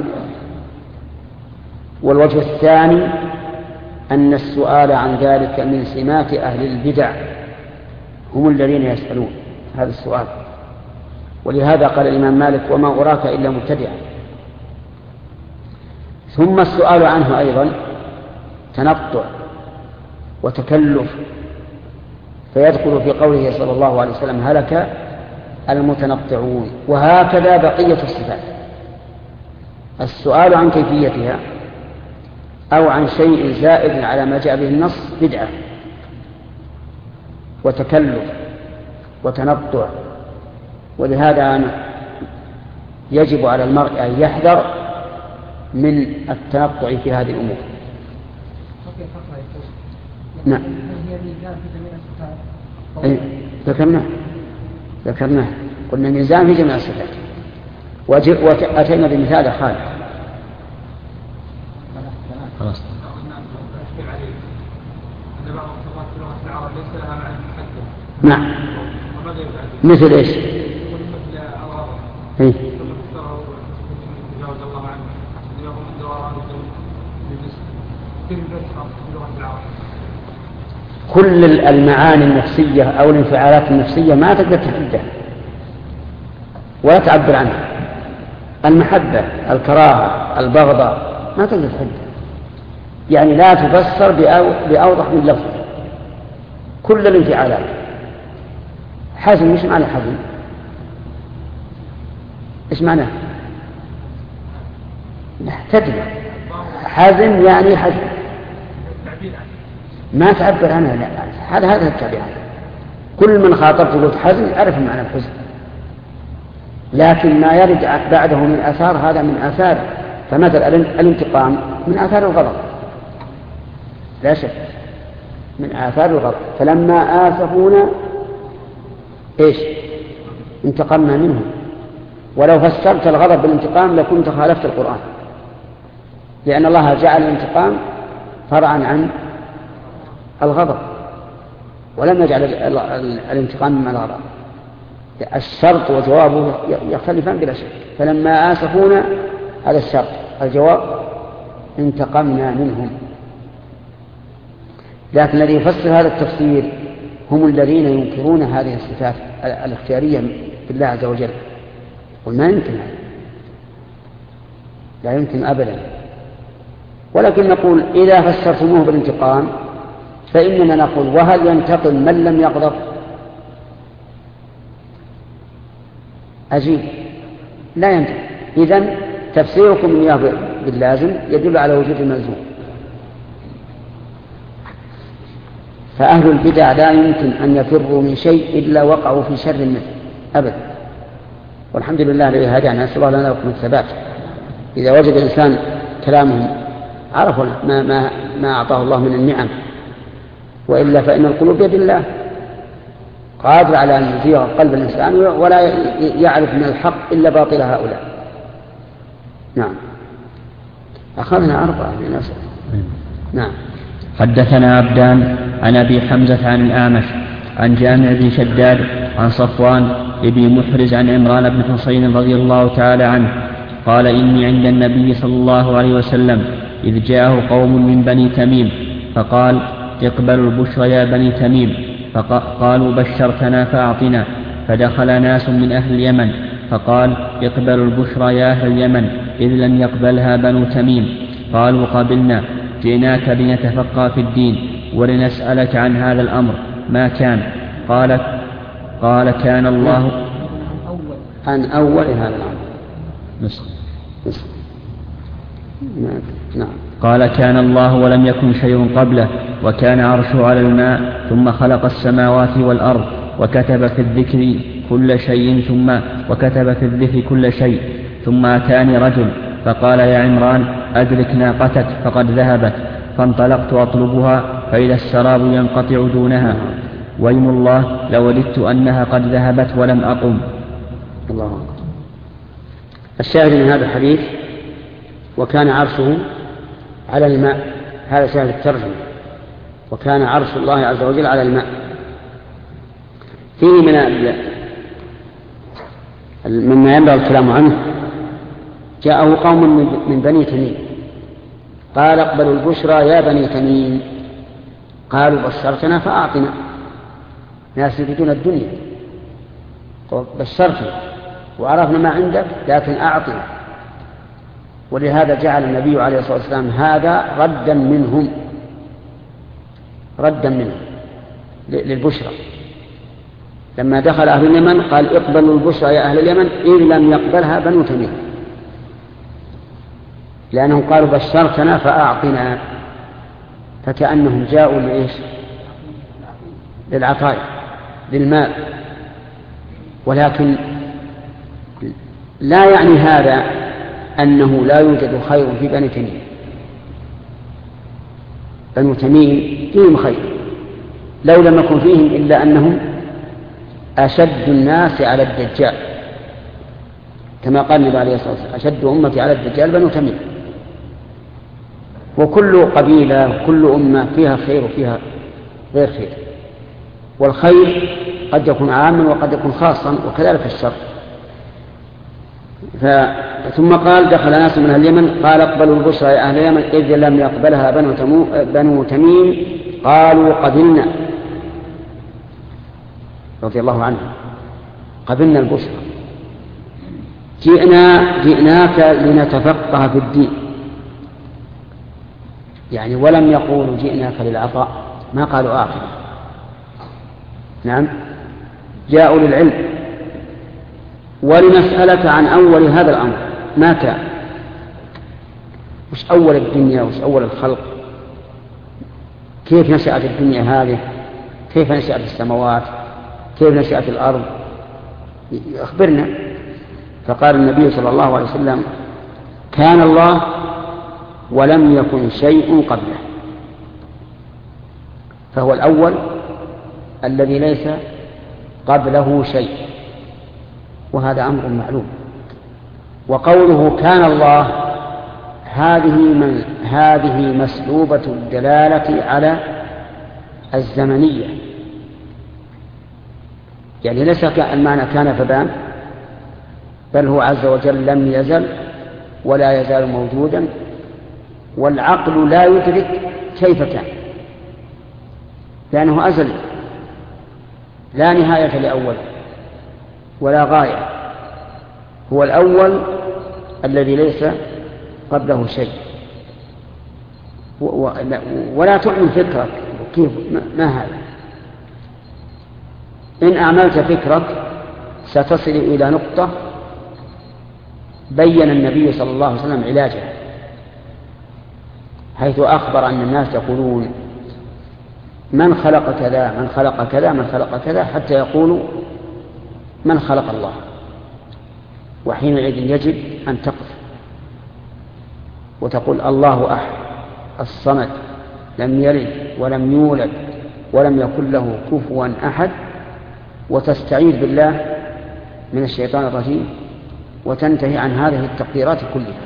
والوجه الثاني أن السؤال عن ذلك من سمات أهل البدع، هم الذين يسألون هذا السؤال. ولهذا قال الإمام مالك: وما أراك إلا مبتدعا. ثم السؤال عنه أيضا تنطع وتكلف، فيدخل في قوله صلى الله عليه وسلم: هلك المتنطعون. وهكذا بقية الصفات: السؤال عن كيفيتها أو عن شيء زائد على ما جاء به النص بدعة وتكلف وتنطع. ولهذا يجب على المرء أن يحذر من التنطع في هذه الأمور. نعم، أي ذكرناه ذكرناه قلنا ميزان في جميع الصفات، وأتينا بمثال خالد. خلاص. نعم، مثل ايش؟ ايه؟ كل المعاني النفسية أو الانفعالات النفسية ما تقدر تحدها ولا تعبر عنها. المحبة، الكراهة، البغضة ما تقدر تحدها، يعني لا تفسر بأوضح من لفظ. كل الانفعالات. حزن، مش معنى حزن؟ إيش معناه؟ تدري حزن يعني حزن، ما تعبر عنها. لا، هذا هذا التعبير. كل من خاطبت قلت حزن يعرف معنى الحزن، لكن ما يرد بعده من آثار هذا من آثار. فمثل الانتقام من آثار الغضب لا شك، من آثار الغضب. فلما آسفونا إيش؟ انتقمنا منهم. ولو فسرت الغضب بالانتقام لكنت خالفت القرآن، لأن الله جعل الانتقام فرعا عن الغضب، ولم يجعل الانتقام من الغضب. الشرط وجوابه يختلفان بلا شك. فلما آسفونا هذا الشرط، الجواب انتقمنا منهم. لكن الذي يفسر هذا التفسير هم الذين ينكرون هذه الصفات الاختيارية بالله عز وجل. وما يمكن هذا، لا يمكن أبدا. ولكن نقول إذا فسرتموه بالانتقام فإننا نقول: وهل ينتقم من لم يغضب؟ أجيب: لا ينتقم. إذن تفسيركم إياه باللازم يدل على وجود الملزوم. فأهل البدع لا يمكن أن يفروا من شيء إلا وقعوا في شر منه أبدا. والحمد لله الذي هدانا، نسأل الله لنا لكم الثبات. إذا وجد الإنسان كلامهم عرفوا ما, ما, ما أعطاه الله من النعم، وإلا فإن القلوب بيد الله، قادر على أن يزيغ قلب الإنسان ولا يعرف من الحق إلا باطل هؤلاء. نعم. أخذنا أربعة من أسر. نعم. حدثنا عبدان عن أبي حمزة عن الأعمش عن جامع بن شداد عن صفوان ابن محرز عن عمران بن حصين رضي الله تعالى عنه قال: إني عند النبي صلى الله عليه وسلم إذ جاءه قوم من بني تميم فقال: اقبلوا البشرى يا بني تميم. فقالوا: بشرتنا فأعطنا. فدخل ناس من أهل اليمن فقال: اقبلوا البشرى يا أهل اليمن إذ لم يقبلها بنو تميم. قالوا: قبلنا، جئناك لنتفقه في الدين ولنسألك عن هذا الأمر ما كان. قال قال كان الله عن أول هذا الأمر. نسخ. نسخ. نعم. قال: كان الله ولم يكن شيء قبله، وكان عرشه على الماء، ثم خلق السماوات والأرض، وكتب في الذكر كل شيء ثم وكتب في الذكر كل شيء ثم أتاني رجل فقال: يا عمران أدرك ناقتك فقد ذهبت. فانطلقت أطلبها فإذا السراب ينقطع دونها، ويم الله لوددت أنها قد ذهبت ولم أقم. الله أكبر. الشاهد من هذا الحديث: وكان عرشه على الماء. هذا شاهد الترجمة: وكان عرش الله عز وجل على الماء. فيه من مما ينبغي الكلام عنه: جاءه قوم من بني تميم قال: اقبلوا البشرى يا بني تميم. قالوا: بشرتنا فأعطنا. ناس يريدون الدنيا، بشرتنا وعرفنا ما عندك لكن أعطنا. ولهذا جعل النبي عليه الصلاة والسلام هذا ردا منهم، ردا منهم للبشرى. لما دخل أهل اليمن قال: اقبلوا البشرى يا أهل اليمن إن لم يقبلها بنو تميم، لأنهم قالوا: بشرتنا فأعطنا، فكأنهم جاءوا لإيش؟ للعطايا، للمال. ولكن لا يعني هذا أنه لا يوجد خير في بني تميم. بنو تميم فيهم خير، لو لم يكن فيهم إلا أنهم أشد الناس على الدجال، كما قال النبي عليه الصلاة والسلام: أشد أمتي على الدجال بنو تميم. وكل قبيلة وكل أمة فيها خير وفيها غير خير، والخير قد يكون عاما وقد يكون خاصا، وكذلك الشر. ف... ثم قال: دخل ناس من اليمن قال: اقبلوا البشرى يا أهل اليمن إذ لم يقبلها بنو, تمو... بنو تميم. قالوا: قبلنا، رضي الله عنه، قبلنا البشرى، جئنا جئناك لنتفقه في الدين. يعني ولم يقولوا جئناك للعطاء، ما قالوا آخر. نعم، جاءوا للعلم. ولنسألك عن أول هذا الأمر ما كان. وش أول الدنيا وش أول الخلق؟ كيف نشأت الدنيا هذه؟ كيف نشأت السماوات؟ كيف نشأت الأرض؟ أخبرنا. فقال النبي صلى الله عليه وسلم: كان الله ولم يكن شيء قبله. فهو الأول الذي ليس قبله شيء، وهذا أمر معلوم. وقوله كان الله هذه من هذه مسلوبة الدلالة على الزمنية، يعني ليس المعنى كان فبان، بل هو عز وجل لم يزل ولا يزال موجودا، والعقل لا يدرك كيف كان، لأنه أزل لا نهاية لأول ولا غاية. هو الأول الذي ليس قبله شيء. ولا تؤمن فكرك كيف ما هذا. إن أعملت فكرك ستصل إلى نقطة بين النبي صلى الله عليه وسلم علاجها، حيث أخبر أن الناس يقولون من خلق كذا من خلق كذا من خلق كذا حتى يقولوا من خلق الله، وحينئذ يجب أن تقف وتقول الله أحد الصمد لم يلد ولم يولد ولم يكن له كفوا أحد، وتستعيذ بالله من الشيطان الرجيم وتنتهي عن هذه التقديرات كلها.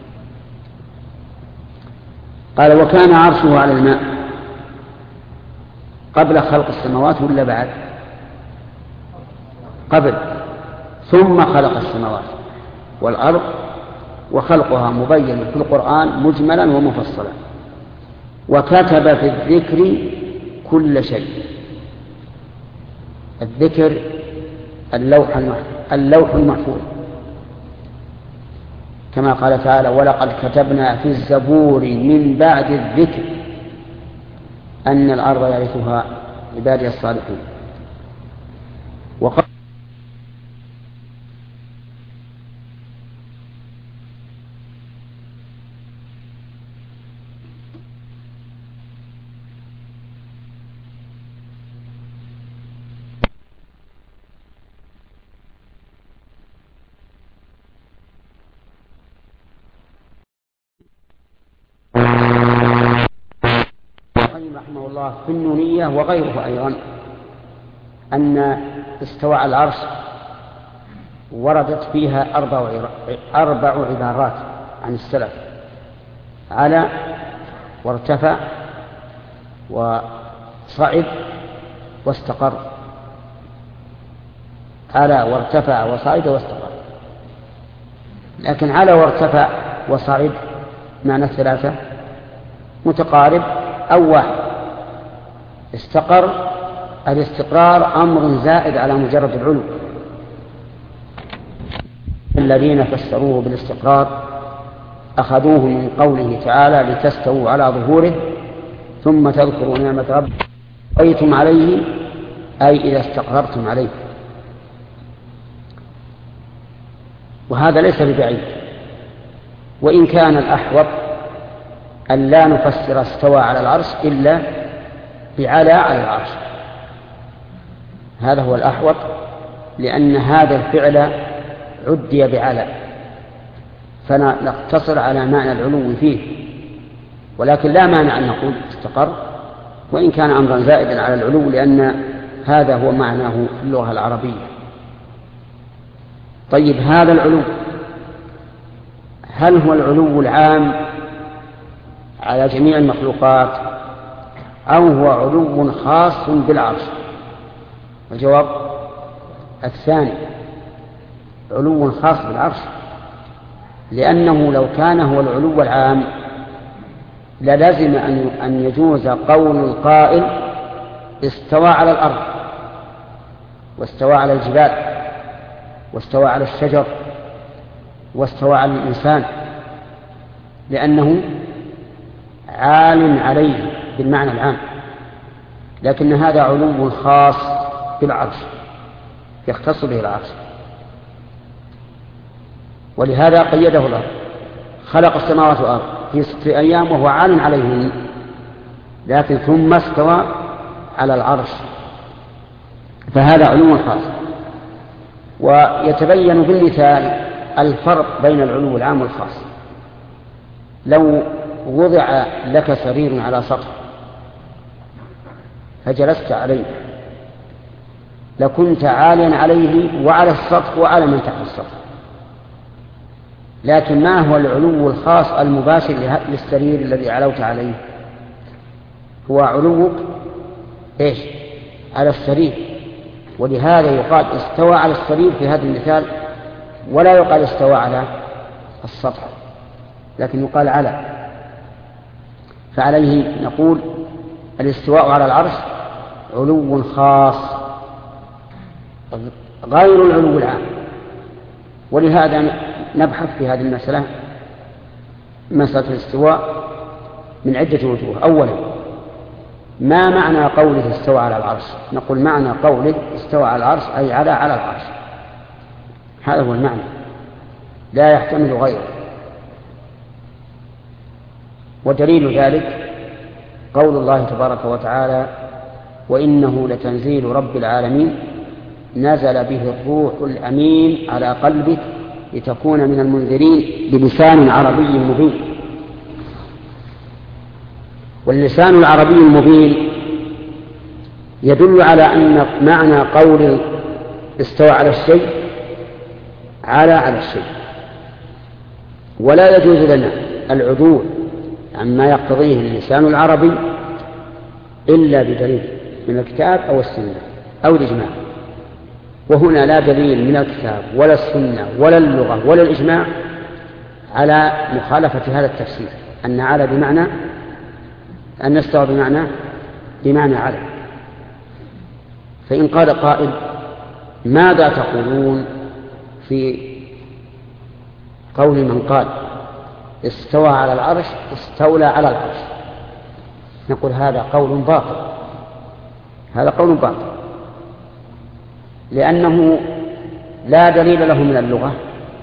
قال وكان عرشه على الماء قبل خلق السماوات ولا بعد؟ قبل، ثم خلق السماوات والأرض، وخلقها مبين في القرآن مجملا ومفصلا، وكتب في الذكر كل شيء. الذكر اللوح اللوح المحفوظ، كما قال تعالى ولقد كتبنا في الزبور من بعد الذكر أن الأرض يرثها عبادي الصالحون. وقال رحمه الله في النونية وغيره أيضا أن استوى على العرش وردت فيها أربع أربع عبارات عن السلف: على وارتفع وصعد واستقر. على وارتفع وصعد واستقر. لكن على وارتفع وصعد معنى الثلاثة متقارب أو واحد. استقر، الاستقرار أمر زائد على مجرد العلو. الذين فسروه بالاستقرار أخذوه من قوله تعالى لتستووا على ظهوره ثم تذكروا نعمة ربكم استويتم عليه، أي إذا استقررتم عليه. وهذا ليس ببعيد، وإن كان الأحوط أن لا نفسر استوى على العرش إلا بعلى على العرش، هذا هو الأحوط، لأن هذا الفعل عدي بعلى، فنقتصر على معنى العلو فيه، ولكن لا مانع أن نقول استقر وإن كان أمرا زائدا على العلو، لأن هذا هو معناه في اللغة العربية. طيب، هذا العلو هل هو العلو العام على جميع المخلوقات أو هو علو خاص بالعرش؟ الجواب الثاني، علو خاص بالعرش، لأنه لو كان هو العلو العام للزم أن يجوز قول القائل استوى على الأرض واستوى على الجبال واستوى على الشجر واستوى على الإنسان، لأنه عال عليه بالمعنى العام. لكن هذا علو خاص بالعرش يختص به العرش، ولهذا قيده الله: خلق السماوات والأرض في ستة أيام وهو عال عليهن، لكن ثم استوى على العرش، فهذا علو خاص. ويتبين بالمثال الفرق بين العلو العام والخاص. لو وضع لك سرير على سطح فجلست عليه لكنت عاليا عليه وعلى السطح وعلى من تحت السطح، لكن ما هو العلو الخاص المباشر للسرير الذي علوت عليه؟ هو علوك إيش؟ على السرير. ولهذا يقال استوى على السرير في هذا المثال، ولا يقال استوى على السطح، لكن يقال على. فعليه نقول الاستواء على العرش علو خاص غير العلو العام. ولهذا نبحث في هذه المسألة، مسألة الاستواء، من عدة وجوه. أولا، ما معنى قوله استوى على العرش؟ نقول معنى قوله استوى على العرش أي على على العرش، هذا هو المعنى، لا يحتمل غيره. ودليل ذلك قول الله تبارك وتعالى: وإنه لتنزيل رب العالمين نزل به الروح الأمين على قلبك لتكون من المنذرين بلسان عربي مبين. واللسان العربي المبين يدل على أن معنى قول استوى على الشيء على على الشيء، ولا يجوز لنا العدول عما يقتضيه اللسان العربي إلا بدليل من الكتاب أو السنة أو الإجماع. وهنا لا دليل من الكتاب ولا السنة ولا اللغة ولا الإجماع على مخالفة هذا التفسير، أن على بمعنى أن استوى بمعنى بمعنى على. فإن قال قائل: ماذا تقولون في قول من قال استوى على العرش استولى على العرش؟ نقول: هذا قول باطل، هذا قول باطل، لأنه لا دليل له من اللغة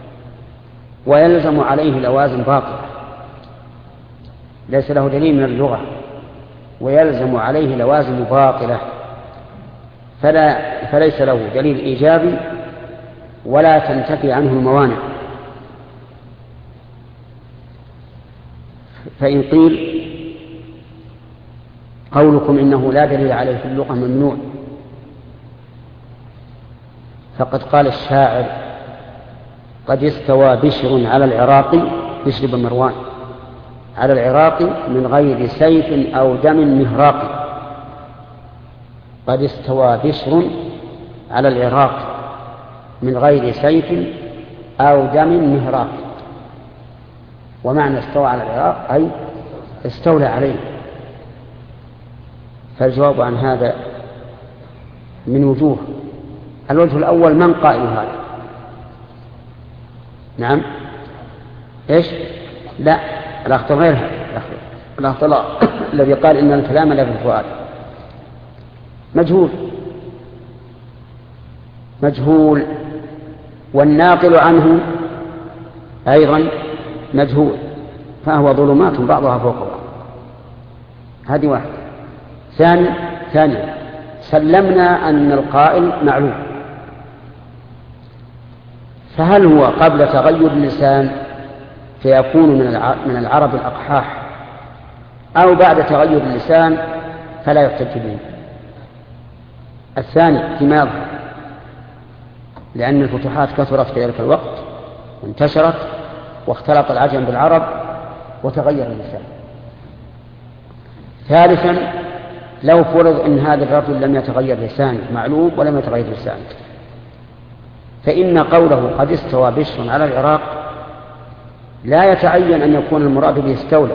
ويلزم عليه لوازم باطلة. ليس له دليل من اللغة ويلزم عليه لوازم باطلة، فلا فليس له دليل إيجابي ولا تنتفي عنه الموانع. فإن قيل قولكم إنه لا دليل عليه في اللغة ممنوع، فقد قال الشاعر: قد استوى بشر على العراق، بشر بن مروان، على العراق من غير سيف أو دم مهراق. قد استوى بشر على العراق من غير سيف أو دم مهراق. ومعنى استوى على العراق أي استولى عليه. فالجواب عن هذا من وجوه. الوجه الأول: من قائل هذا؟ نعم، إيش؟ لا، الأخطر غير هذا، الأخطر الذي قال إن الكلام لا في الفؤاد مجهول مجهول والناقل عنه أيضا مجهول، فهو ظلمات بعضها فوق بعض. هذه واحدة. ثانيا ثانيا سلمنا أن القائل معلوم، فهل هو قبل تغير اللسان فيكون من العرب الأقحاح، أو بعد تغير اللسان فلا يحتج به؟ الثاني احتمال، لأن الفتوحات كثرت في ذلك الوقت وانتشرت واختلط العجم بالعرب وتغير اللسان. ثالثا لو فرض أن هذا الرجل لم يتغير لسانه، معلوم ولم يتغير لسانه، فإن قوله قد استوى بشر على العراق لا يتعين أن يكون المراد به استولى،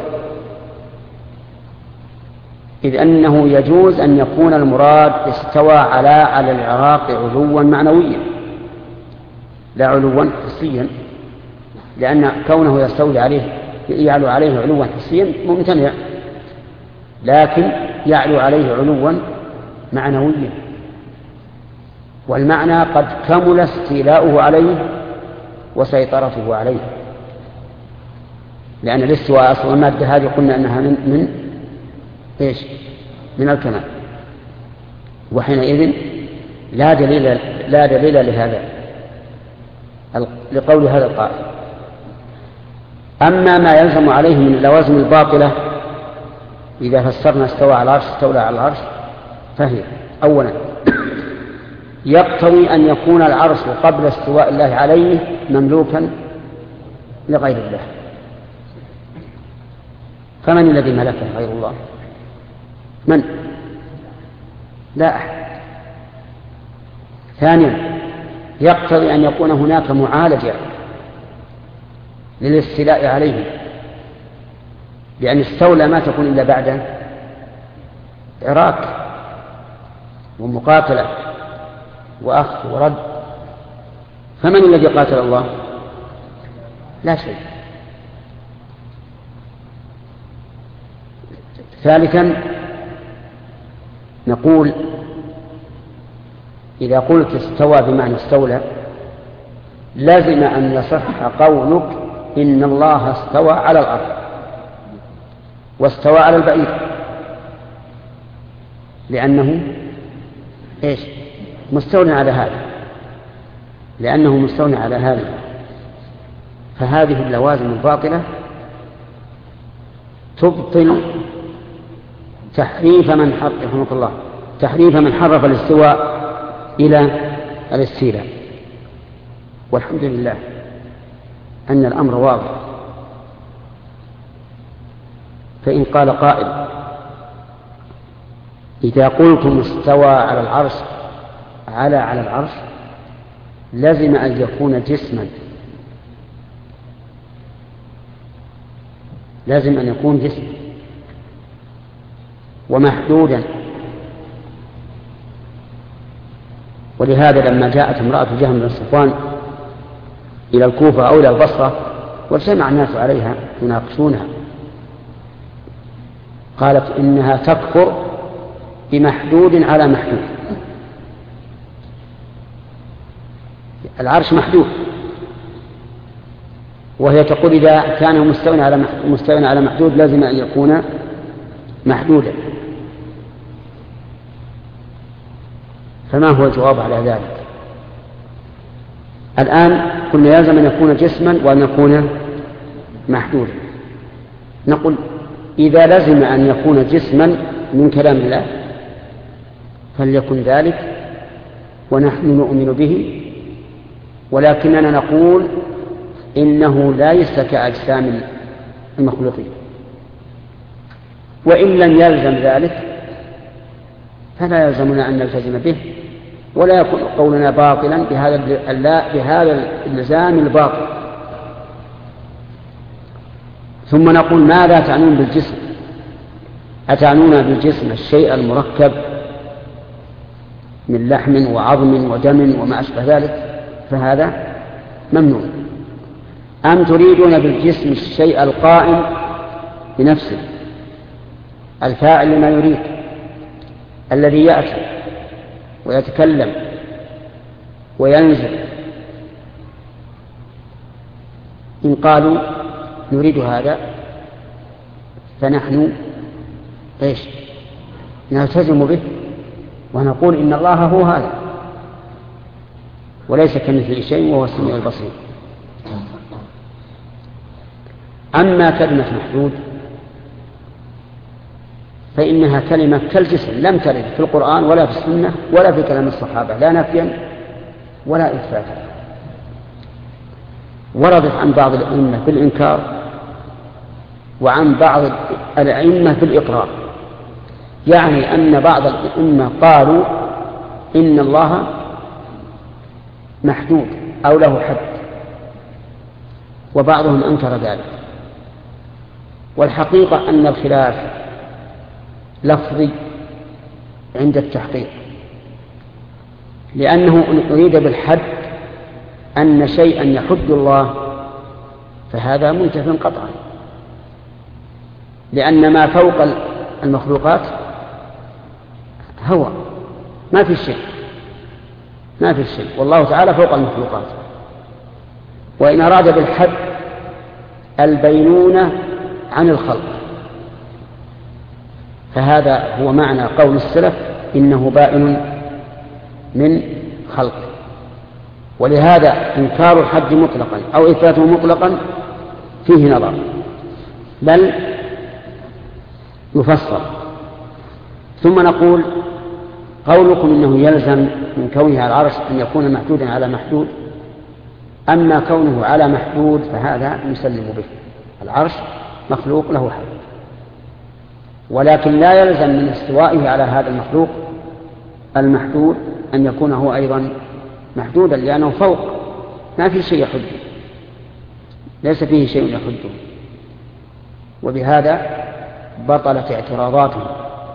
إذ أنه يجوز أن يكون المراد استوى على على العراق علوا معنويا لا علوا حسيا، لأن كونه يستولي عليه يعلو عليه علوا حسيا ممتنع، لكن يعلو عليه علوا معنويا، والمعنى قد كمل استيلاؤه عليه وسيطرته عليه، لأن الاستواء أصل المادة هذه قلنا أنها من, من إيش؟ من الكمال، وحينئذ لا دليل لا دليل لهذا لقول هذا القائل. أما ما يلزم عليه من اللوازم الباطلة إذا فسرنا استوى على العرش استولى على العرش، فهي: أولا يقتضي أن يكون العرش قبل استواء الله عليه مملوكا لغير الله، فمن الذي ملكه غير الله؟ من؟ لا أحد. ثانيا يقتضي أن يكون هناك معالجة للاستيلاء عليه، لأن استولى ما تكون إلا بعد عراك ومقاتلة وأخذ ورد، فمن الذي قاتل الله؟ لا شيء. ثالثا نقول إذا قلت استوى بمعنى استولى لازم أن يصح قولك إن الله استوى على الأرض، واستوى على البعير لأنه إيش مستولى على هذا لأنه مستولى على هذا. فهذه اللوازم الباطلة تبطل تحريف من حرف رحمه الله تحريف من حرف الاستواء إلى الاستيلاء. والحمد لله أن الأمر واضح. فإن قال قائل إذا قلتم استوى على العرش على على العرش لازم أن يكون جسما لازم أن يكون جسما ومحدودا. ولهذا لما جاءت امرأة جهم بن صفوان إلى الكوفة أو إلى البصرة واجتمع الناس عليها يناقشونها قالت إنها تكفر بمحدود على محدود. العرش محدود وهي تقول إذا كان مستوى على مستوى على محدود لازم أن يكون محدودا. فما هو الجواب على ذلك؟ الآن قلنا يلزم أن يكون جسما وأن يكون محدودا. نقول إذا لزم أن يكون جسما من كلام الله فليكن ذلك ونحن نؤمن به، ولكننا نقول إنه ليس كأجسام المخلوقين. وإن لم يلزم ذلك فلا يلزمنا أن نلتزم به ولا يكون قولنا باطلا بهذا بهذا الالزام الباطل. ثم نقول ماذا تعنون بالجسم؟ أتعنون بالجسم الشيء المركب من لحم وعظم ودم وما أشبه ذلك فهذا ممنوع، أم تريدون بالجسم الشيء القائم بنفسه الفاعل لما يريد الذي يأتي ويتكلم وينزل؟ إن قالوا نريد هذا فنحن إيش نلتزم به ونقول إن الله هو هذا وليس كمثله شيء وهو السميع البصير. أما كلمة محدود فإنها كلمة كالجسم لم ترد في القرآن ولا في السنة ولا في كلام الصحابة لا نفيا ولا إثباتا. وردت عن بعض الأئمة بالإنكار وعن بعض الأئمة بالإقرار، يعني أن بعض الأئمة قالوا إن الله محدود أو له حد وبعضهم أنكر ذلك. والحقيقة أن الخلاف لفظي عند التحقيق، لأنه إن أريد بالحد أن شيئا يحد الله فهذا منتف قطعا، لأن ما فوق المخلوقات هو ما في شيء ما في شيء والله تعالى فوق المخلوقات. وإن أراد بالحد البينونة عن الخلق فهذا هو معنى قول السلف إنه بائن من خلق. ولهذا إنكار الحد مطلقا أو إثباته مطلقا فيه نظر، بل يفسر. ثم نقول قولكم إنه يلزم من كونه على العرش أن يكون محدودا على محدود، أما كونه على محدود فهذا نسلم به، العرش مخلوق له حد، ولكن لا يلزم من استوائه على هذا المخلوق المحدود أن يكون هو أيضا محدودا، لأنه فوق ما في شيء يحده، ليس فيه شيء يحده. وبهذا بطلت اعتراضاتهم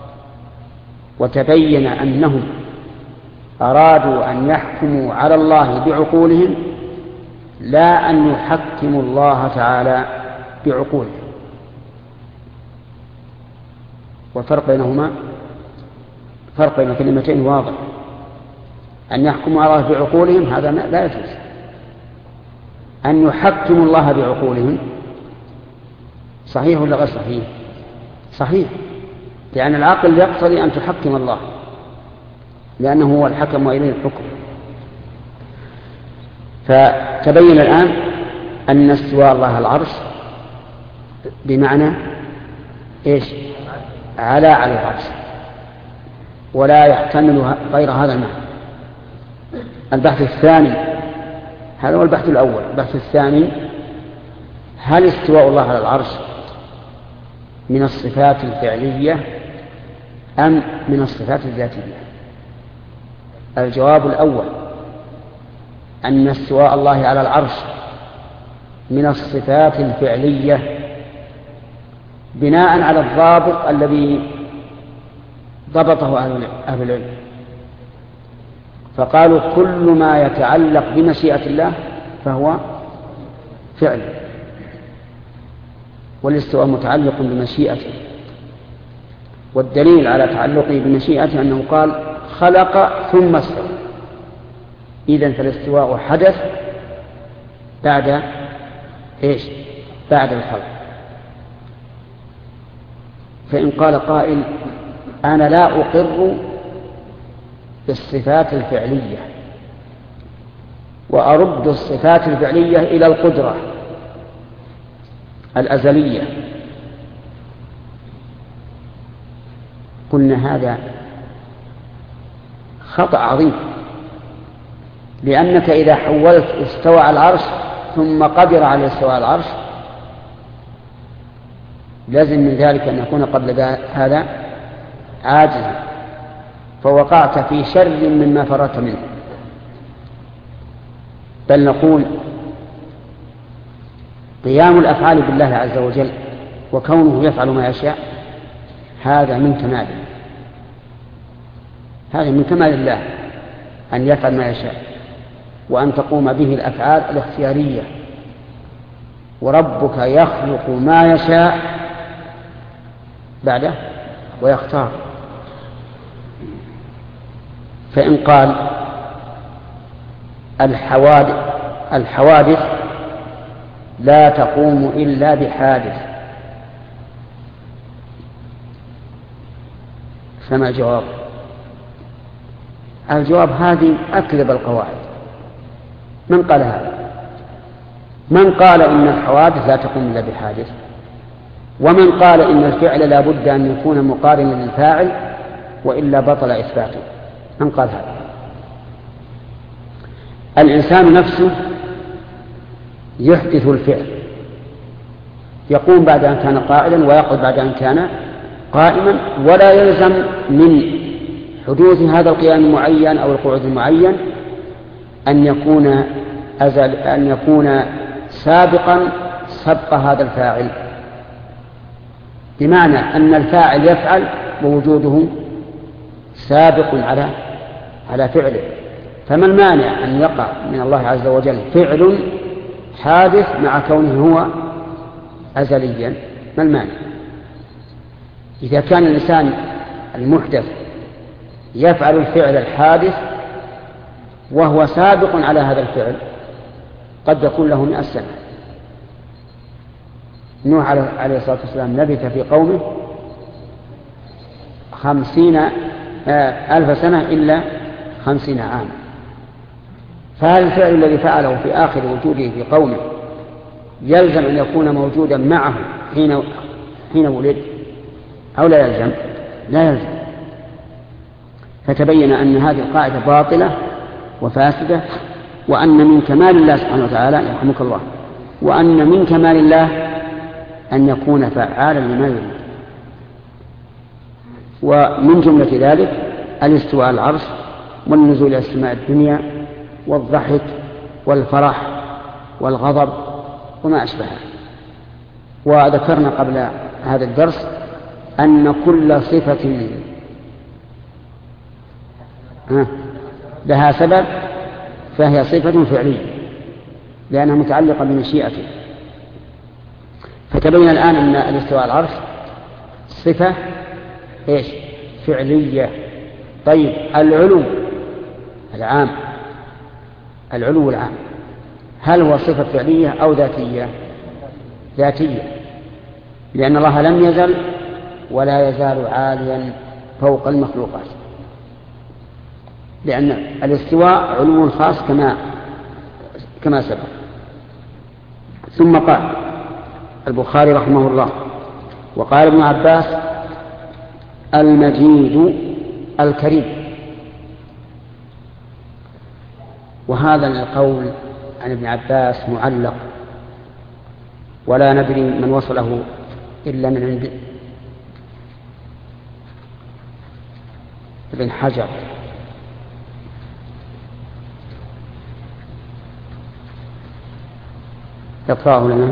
وتبين أنهم أرادوا أن يحكموا على الله بعقولهم لا أن يحكموا الله تعالى بعقولهم. والفرق بينهما فرق بين كلمتين واضح. أن يحكموا على الله بعقولهم هذا لا يجوز، أن يحكموا الله بعقولهم صحيح ولا غير صحيح؟ صحيح، لأن العقل يقتضي أن تحكم الله، لأنه هو الحكم وإليه الحكم. فتبين الآن أن استواء الله على العرش بمعنى إيش؟ على على العرش، ولا يحتمل غير هذا المعنى. البحث الثاني، هذا هو البحث الأول. البحث الثاني: هل استواء الله على العرش من الصفات الفعلية أم من الصفات الذاتية؟ الجواب الأول أن استواء الله على العرش من الصفات الفعلية بناء على الضابط الذي ضبطه أهل العلم، فقالوا كل ما يتعلق بمشيئة الله فهو فعل، والاستواء متعلق بمشيئته، والدليل على تعلقه بمشيئته أنه قال خلق ثم استوى. إذن فالاستواء حدث بعد إيش؟ بعد الخلق. فإن قال قائل أنا لا أقر بالصفات الفعلية وأرد الصفات الفعلية إلى القدرة الأزلية، قلنا هذا خطأ عظيم، لأنك إذا حولت استوى على العرش ثم قدر على استواء على العرش لازم من ذلك أن يكون قبل هذا عاجزا، فوقعت في شر مما فررت منه. بل نقول قيام الأفعال بالله عز وجل وكونه يفعل ما يشاء هذا من كماله، هذا من كمال الله أن يفعل ما يشاء وأن تقوم به الأفعال الاختيارية. وربك يخلق ما يشاء بعده ويختار. فإن قال الحوادث, الحوادث لا تقوم إلا بحادث، فما الجواب؟ الجواب هذه أكذب القواعد. من قال هذا؟ من قال إن الحوادث لا تقوم إلا بحادث؟ ومن قال إن الفعل لا بد أن يكون مقارنا للفاعل وإلا بطل إثباته؟ من قال هذا؟ الإنسان نفسه يحدث الفعل، يقوم بعد أن كان قاعدا ويقعد بعد أن كان قائما، ولا يلزم من حدوث هذا القيام المعين أو القعود المعين أن يكون أزل أن يكون سابقا سبق هذا الفاعل، بمعنى أن الفاعل يفعل ووجوده سابق على على فعله. فما المانع أن يقع من الله عز وجل فعل حادث مع كونه هو أزليا؟ ما المانع؟ إذا كان الإنسان المحدث يفعل الفعل الحادث وهو سابق على هذا الفعل قد يكون له مئة سنة. نوح عليه الصلاة والسلام لبث في قومه خمسين ألف سنة إلا خمسين عاما، فهذا الفعل الذي فعله في آخر وجوده في قومه يلزم أن يكون موجودا معه حين حين ولد أو لا يلزم؟ لا يلزم. فتبين أن هذه القاعدة باطلة وفاسدة، وأن من كمال الله سبحانه وتعالى يرحمك الله وأن من كمال الله أن يكون فعالا لما يريد. ومن جملة ذلك الاستواء على العرش والنزول إلى السماء الدنيا والضحك والفرح والغضب وما أشبهه. وذكرنا قبل هذا الدرس أن كل صفة لها سبب فهي صفة فعلية لأنها متعلقة بمشيئته. فتبين الآن أن الاستواء على العرش صفة إيش؟ فعلية. طيب العلو العام، العلو العام هل هو صفة فعلية أو ذاتية؟ ذاتية، لأن الله لم يزل ولا يزال عاليا فوق المخلوقات، لأن الاستواء علو خاص كما كما سبق. ثم قال البخاري رحمه الله: وقال ابن عباس: المجيد الكريم. وهذا القول عن ابن عباس معلق، ولا ندري من وصله إلا من عند ابن حجر. يقرأه لنا.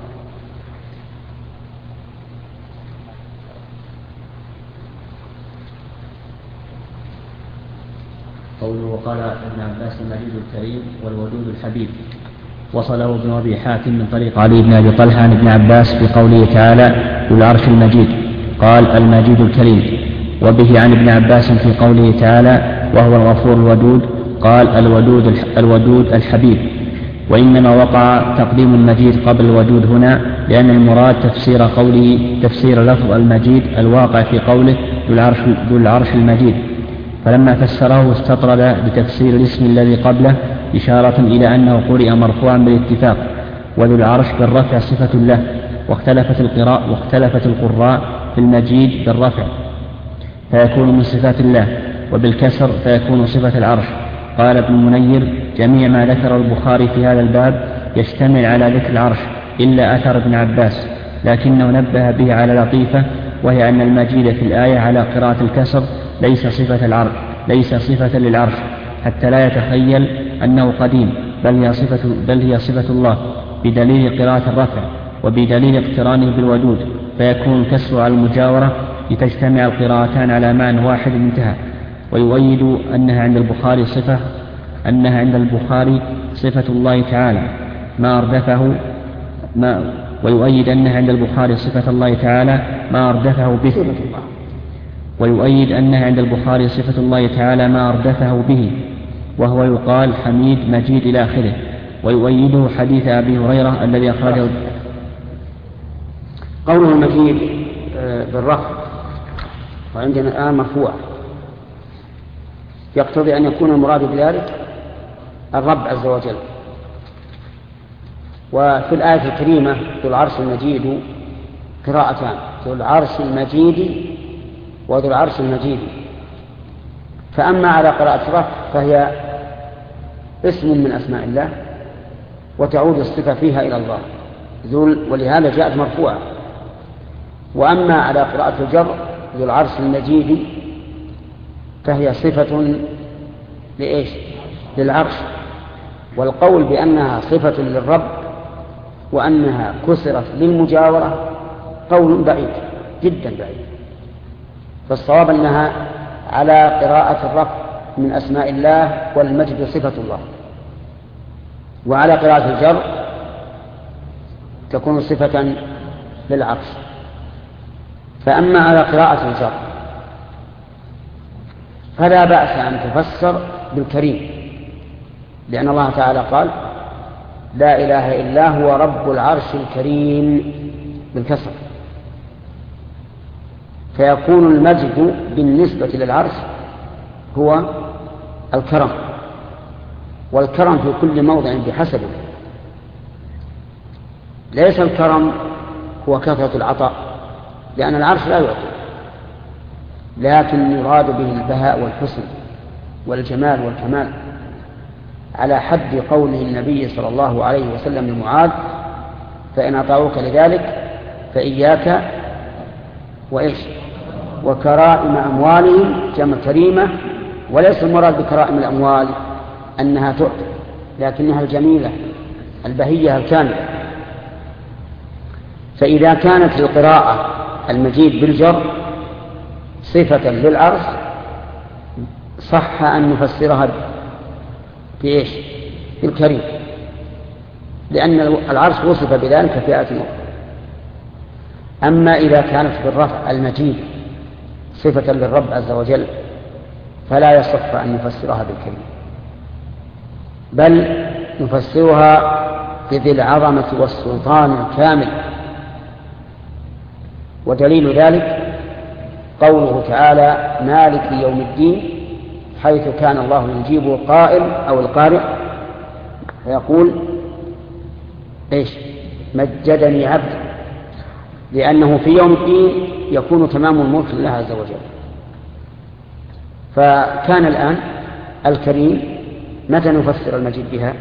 قوله: وقال ابن عباس: المجيد الكريم والودود الحبيب. وصله ابن أبي حاتم من طريق علي بن أبي طلحة عن ابن عباس بقوله تعالى: ذو العرش المجيد. قال: المجيد الكريم. وبه عن ابن عباس في قوله تعالى: وهو الغفور الودود. قال: الودود الودود الحبيب. وإنما وقع تقديم المجيد قبل الودود هنا لأن المراد تفسير قوله تفسير لفظ المجيد الواقع في قوله ذو العرش, ذو العرش المجيد، فلما فسره استطرد بتفسير الاسم الذي قبله إشارة إلى أنه قرئ مرفوعا بالاتفاق، وذو العرش بالرفع صفة له. واختلفت القراء واختلفت القراء في المجيد بالرفع فيكون من صفات الله، وبالكسر فيكون صفة العرش. قال ابن المنير: جميع ما ذكر البخاري في هذا الباب يشتمل على ذكر العرش إلا أثر ابن عباس، لكنه نبه به على لطيفة، وهي أن المجيد في الآية على قراءة الكسر ليس صفة العرش ليس صفة للعرش، حتى لا يتخيل أنه قديم، بل هي صفة, بل هي صفة الله، بدليل قراءة الرفع وبدليل اقترانه بالودود، فيكون الكسر على المجاورة لتجتمع القراءتان على معنى واحد انتهى. ويؤيد أنها عند البخاري صفة أنها عند البخاري صفة الله تعالى ما أردفه ما ويؤيد أنها عند البخاري صفة الله تعالى ما أردفه به ويؤيد أنها عند البخاري صفة الله تعالى ما أردفه به، وهو يقال حميد مجيد إلى آخره. ويؤيده حديث أبي هريرة الذي أخرجه. قوله المجيد بالرفع وعندنا الآن مرفوع يقتضي أن يكون المراد بذلك الرب عز وجل. وفي الآية الكريمة ذو العرش المجيد قراءتان: ذو العرش المجيد وذو العرش المجيد. فأما على قراءة الرفع فهي اسم من أسماء الله وتعود الصفة فيها إلى الله ذو، ولهذا جاءت مرفوعة. وأما على قراءة الجر ذو العرش المجيد فهي صفة لإيش؟ للعرش. والقول بأنها صفة للرب وأنها كسرت للمجاورة قول بعيد جدا بعيد، فالصواب أنها على قراءة الرفع من أسماء الله والمجد صفة الله، وعلى قراءة الجر تكون صفة للعرش. فأما على قراءة الجر فلا بأس أن تفسر بالكريم، لأن الله تعالى قال: لا إله إلا هو رب العرش الكريم بالكسر، فيكون المجد بالنسبة للعرش هو الكرم، والكرم في كل موضع بحسبه. ليس الكرم هو كثرة العطاء، لأن العرش لا يعطي، لكن يراد به البهاء والحسن والجمال والكمال، على حد قوله النبي صلى الله عليه وسلم لمعاذ: فإن أطاعوك لذلك فإياك وإيش وكرائم أموالهم، جمع كريمة. وليس المراد بكرائم الأموال أنها تعطي، لكنها الجميلة البهية الكاملة. فإذا كانت القراءة المجيد بالجر صفة للعرش صح أن نفسرها بإيش؟ بالكريم، لأن العرش وصف بذلك في آية أخرى. أما إذا كانت بالرفع المجيد صفة للرب عز وجل فلا يصح أن نفسرها بالكريم، بل نفسرها بذي العظمة والسلطان الكامل. ودليل ذلك قوله تعالى مالك يوم الدين، حيث كان الله يجيب القائل أو القارئ فيقول إيش؟ مجدني عبد، لأنه في يوم الدين يكون تمام الملك لله عز وجل. فكان الآن الكريم متى نفسر المجيد بها؟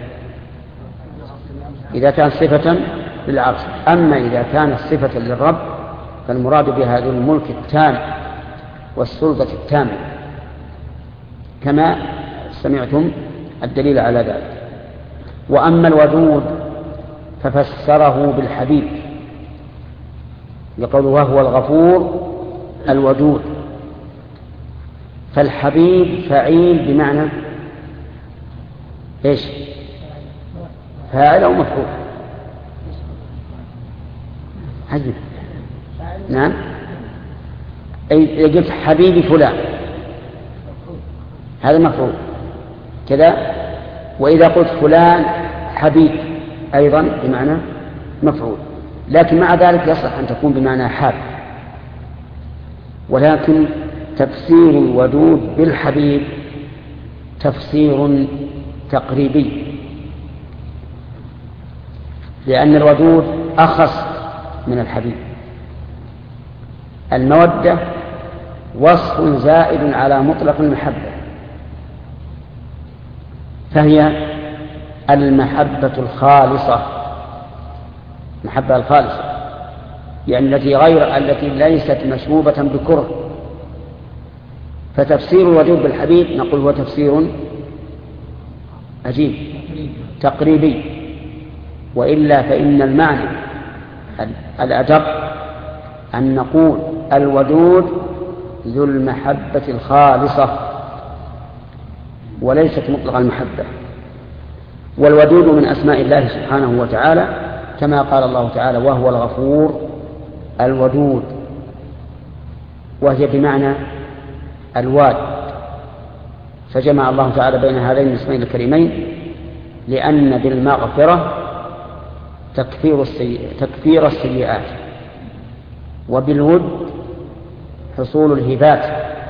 إذا كان صفة للعرش. أما إذا كانت صفة للرب فالمراد بها ذو الملك التام والسلطة التامة، كما سمعتم الدليل على ذلك. وأما الودود ففسره بالحبيب، يقول وهو الغفور الودود. فالحبيب فعيل بمعنى إيش؟ فاعل أو مفعول؟ حجم. نعم، أي قلت حبيبي فلان هذا مفعول كذا، وإذا قلت فلان حبيب أيضا بمعنى مفعول، لكن مع ذلك يصح أن تكون بمعنى حاب. ولكن تفسير الودود بالحبيب تفسير تقريبي، لأن الودود أخص من الحبيب. المودة وصف زائد على مطلق المحبة، فهي المحبة الخالصة، محبة الخالصة يعني التي غير التي ليست مشوبة بكره. فتفسير الودود بالحبيب نقول هو تفسير عجيب تقريبي، وإلا فإن المعنى الأدق أن نقول الودود ذو المحبة الخالصة وليست مطلق المحبة. والودود من أسماء الله سبحانه وتعالى، كما قال الله تعالى وهو الغفور الودود، وهي بمعنى الواد. فجمع الله تعالى بين هذين الاسمين الكريمين لأن بالمغفرة تكفير السيئات تكفير السيئات، وبالود حصول الهبات.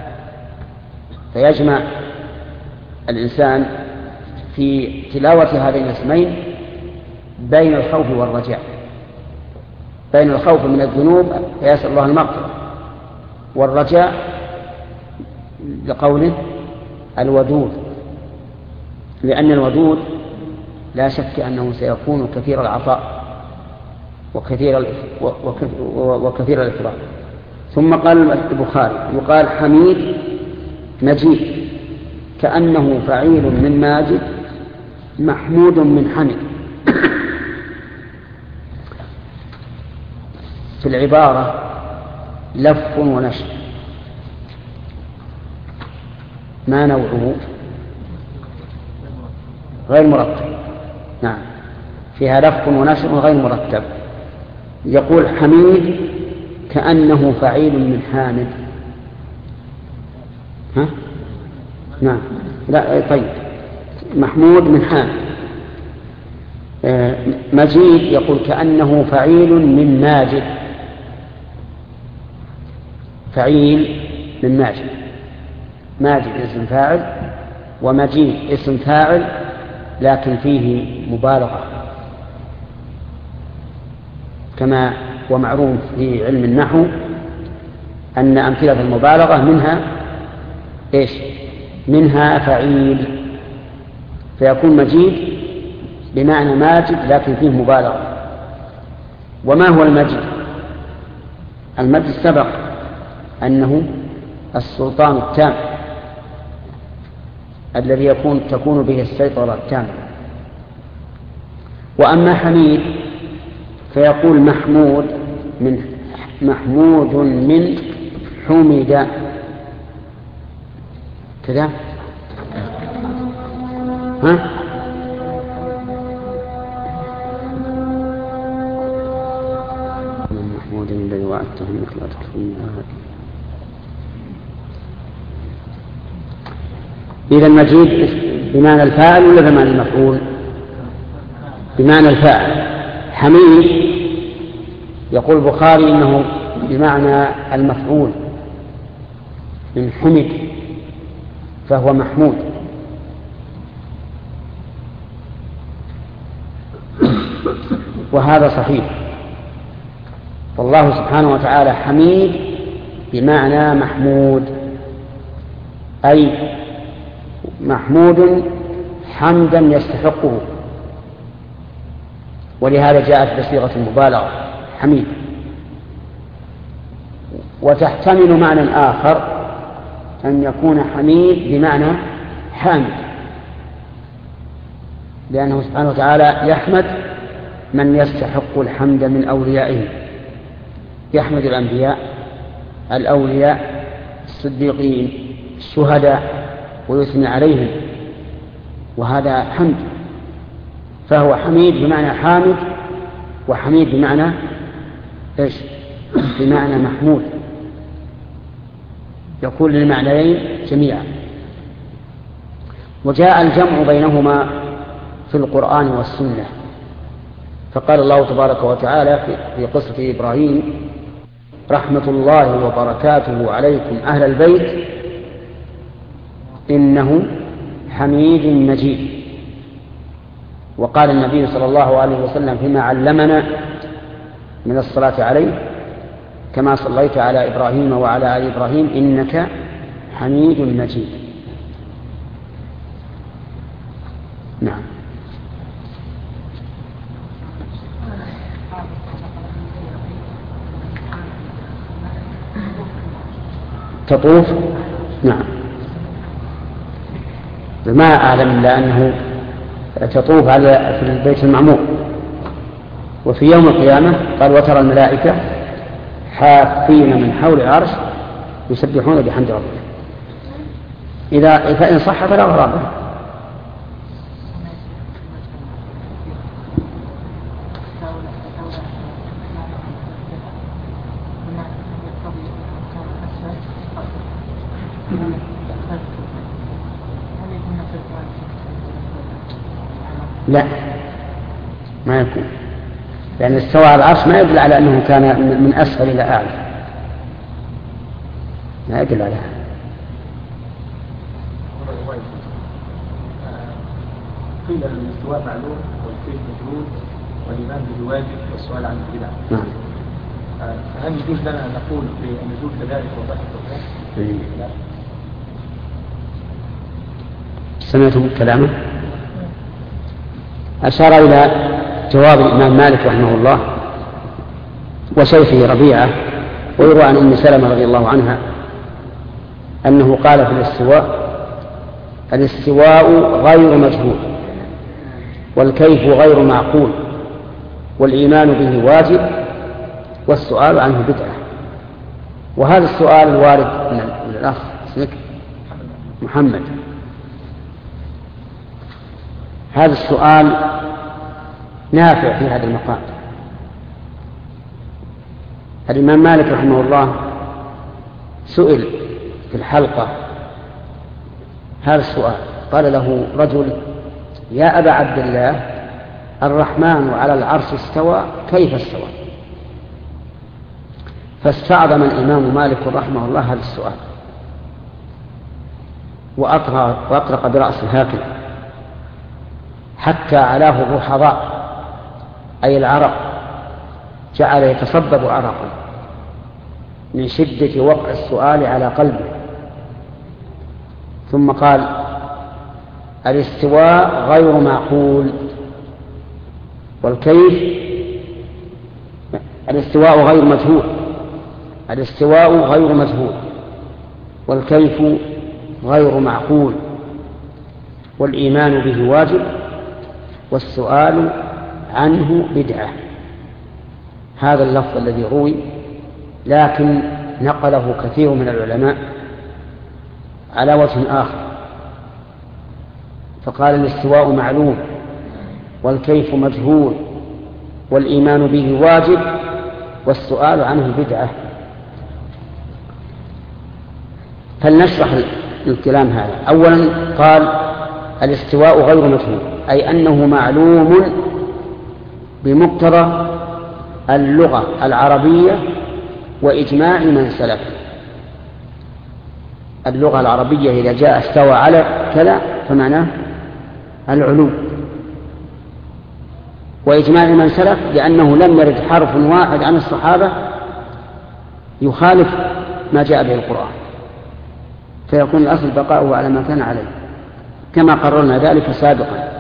فيجمع الإنسان في تلاوة هذين الاسمين بين الخوف والرجاء، بين الخوف من الذنوب فيسأل الله المغفرة، والرجاء لقوله الودود، لأن الودود لا شك أنه سيكون كثير العطاء وكثير وكثير الإفراط. ثم قال البخاري يقال حميد مجيد، كأنه فعيل من ماجد محمود من حمد. في العبارة لف ونشر، ما نوعه؟ غير مرتب. نعم، فيها لف ونشر غير مرتب. يقول حميد كأنه فعيل من حامد. ها؟ نعم، لا طيب، محمود من حامد. آه مجيد يقول كأنه فعيل من ماجد، فعيل من ماجد. ماجد اسم فاعل ومجيد اسم فاعل، لكن فيه مبالغة كما هو معروف في علم النحو أن أمثلة المبالغة منها إيش؟ منها فعيل، فيكون مجيد بمعنى ماجد لكن فيه مبالغة. وما هو المجد؟ المجد سبق أنه السلطان التام الذي يكون تكون به السيطرة التامة. وأما حميد فيقول محمود من محمود من حمد كذا. ها؟ من محمود الذي وعدته انك لا تكفرون. إذا المجيد بمعنى الفاعل ولا بمعنى المفعول؟ بمعنى الفاعل. حميد يقول البخاري إنه بمعنى المفعول، من حمد فهو محمود. وهذا صحيح، فالله سبحانه وتعالى حميد بمعنى محمود، أي محمود حمدا يستحقه، ولهذا جاءت بصيغة المبالغة حميد. وتحتمل معنى آخر أن يكون حميد بمعنى حامد، لأنه سبحانه وتعالى يحمد من يستحق الحمد من أوليائه، يحمد الأنبياء، الأولياء، الصديقين، الشهداء، ويثني عليهم، وهذا حمد. فهو حميد بمعنى حامد، وحميد بمعنى إيش؟ بمعنى محمود، يكون للمعنيين جميعا. وجاء الجمع بينهما في القرآن والسنة، فقال الله تبارك وتعالى في قصة إبراهيم: رحمة الله وبركاته عليكم أهل البيت إنه حميد مجيد. وقال النبي صلى الله عليه وسلم فيما علمنا من الصلاة عليه: كما صليت على إبراهيم وعلى آل إبراهيم إنك حميد مجيد. نعم. تطوف، نعم، ما أعلم إلا أنه تطوف على في البيت المعمور. وفي يوم القيامة قال: وترى الملائكة حافين من حول العرش يسبحون بحمد ربهم. إذا فإن صح فلا غرابة. لا، ما يكون، لأن استوى على العرش ما يدل على أنه كان من أسفل إلى أعلى، ما يدل على هذا. قيل الاستواء معلوم والكيف مجهول والإيمان به واجب والسؤال عن البدع. نعم. هل يجوز لنا أن نقول بالنزول كذلك وضح التوحيد؟ لا. سمعتم كلامه؟ أشار إلى جواب الإمام مالك رحمه الله وشيخه ربيعة، ويروى عن أم سلمة رضي الله عنها أنه قال في الاستواء: الاستواء غير مجهول، والكيف غير معقول، والإيمان به واجب، والسؤال عنه بدعة. وهذا السؤال الوارد من الأخ اسمك محمد، هذا السؤال نافع في هذا المقام. الإمام مالك رحمه الله سئل في الحلقة هذا السؤال، قال له رجل: يا أبا عبد الله، الرحمن على العرش استوى، كيف استوى؟ فاستعظم الإمام مالك رحمه الله هذا السؤال، وأطرق برأسه هكذا حتى علاه الرحضاء، أي العرق، جعل يتصبب عرقا من شدة وقع السؤال على قلبه. ثم قال: الاستواء غير معقول، والكيف الاستواء غير مجهول الاستواء غير مجهول والكيف غير معقول، والإيمان به واجب، والسؤال عنه بدعة. هذا اللفظ الذي روي، لكن نقله كثير من العلماء على وجه آخر، فقال: الاستواء معلوم، والكيف مجهول، والإيمان به واجب، والسؤال عنه بدعة. فلنشرح الكلام هذا. أولا قال: الاستواء غير مجهول، أي أنه معلوم بمقتضى اللغة العربية وإجماع من سلف. اللغة العربية إذا جاء استوى على كذا فمعناه العلو. وإجماع من سلف لأنه لم يرد حرف واحد عن الصحابة يخالف ما جاء به القرآن، فيكون الأصل بقاؤه على ما كان عليه كما قررنا ذلك سابقا.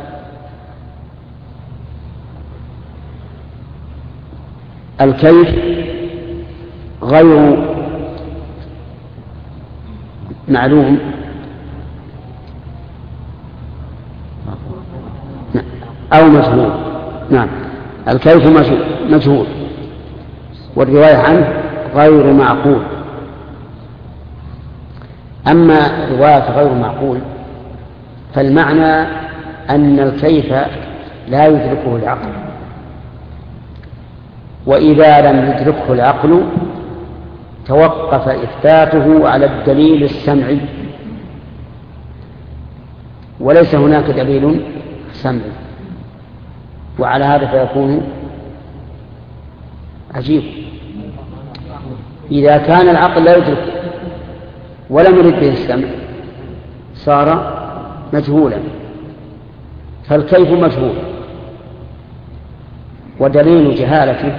الكيف غير معلوم أو مجهول. نعم، الكيف مجهول والرواية عنه غير معقول. أما رواية غير معقول فالمعنى أن الكيف لا يدركه العقل، وإذا لم يدركه العقل توقف إثباته على الدليل السمعي، وليس هناك دليل سمعي، وعلى هذا فيكون عجيب. إذا كان العقل لا يدرك ولم يرد به السمع صار مجهولا، فالكيف مجهول. ودليل جهالته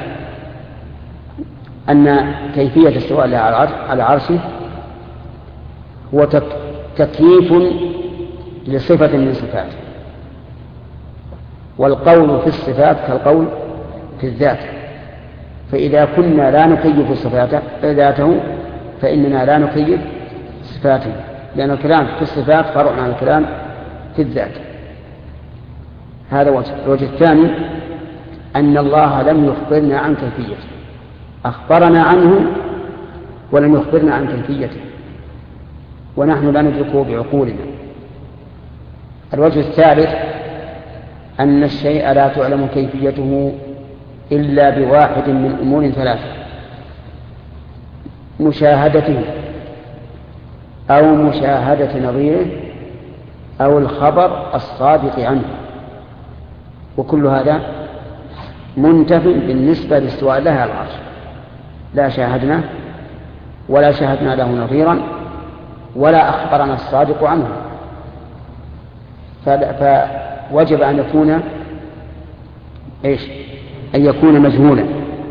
أن كيفية استواء الله على عرشه هو تكييف لصفة من صفاته، والقول في الصفات كالقول في الذات، فإذا كنا لا نكيف صفاته ذاته فإننا لا نكيف صفاته، لأن الكلام في الصفات فرع عن الكلام في الذات. هذا وجه. الوجه الثاني أن الله لم يخبرنا عن كيفيته، أخبرنا عنه ولم يخبرنا عن كيفيته، ونحن لا ندركه بعقولنا. الوجه الثالث أن الشيء لا تعلم كيفيته إلا بواحد من أمور ثلاثة: مشاهدته أو مشاهدة نظيره أو الخبر الصادق عنه، وكل هذا منتف بالنسبة لاستواء الله على العرش. لا شاهدنا ولا شاهدنا له نظيرا ولا أخبرنا الصادق عنه، فوجب أن يكون إيش؟ أن يكون مجهولا.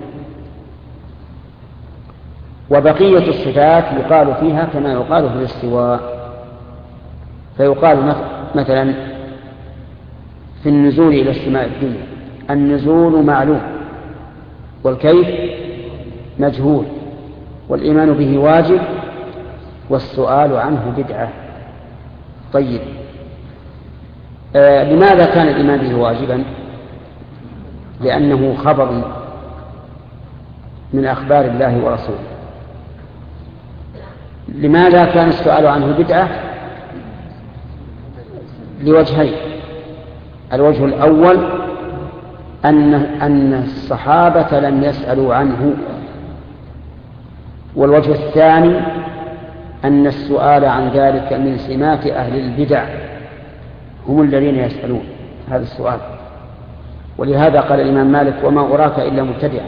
وبقية الصفات يقال فيها كما يقال في الاستواء، فيقال مثلا في النزول إلى السماء الدنيا النزول معلوم، والكيف مجهول، والإيمان به واجب، والسؤال عنه بدعة. طيب، آه لماذا كان الإيمان به واجبا؟ لأنه خبر من أخبار الله ورسوله. لماذا كان السؤال عنه بدعة؟ لوجهين: الوجه الأول أن أن الصحابة لم يسألوا عنه، والوجه الثاني أن السؤال عن ذلك من سمات أهل البدع، هم الذين يسألون هذا السؤال. ولهذا قال الإمام مالك: وما أراك إلا مبتدعا.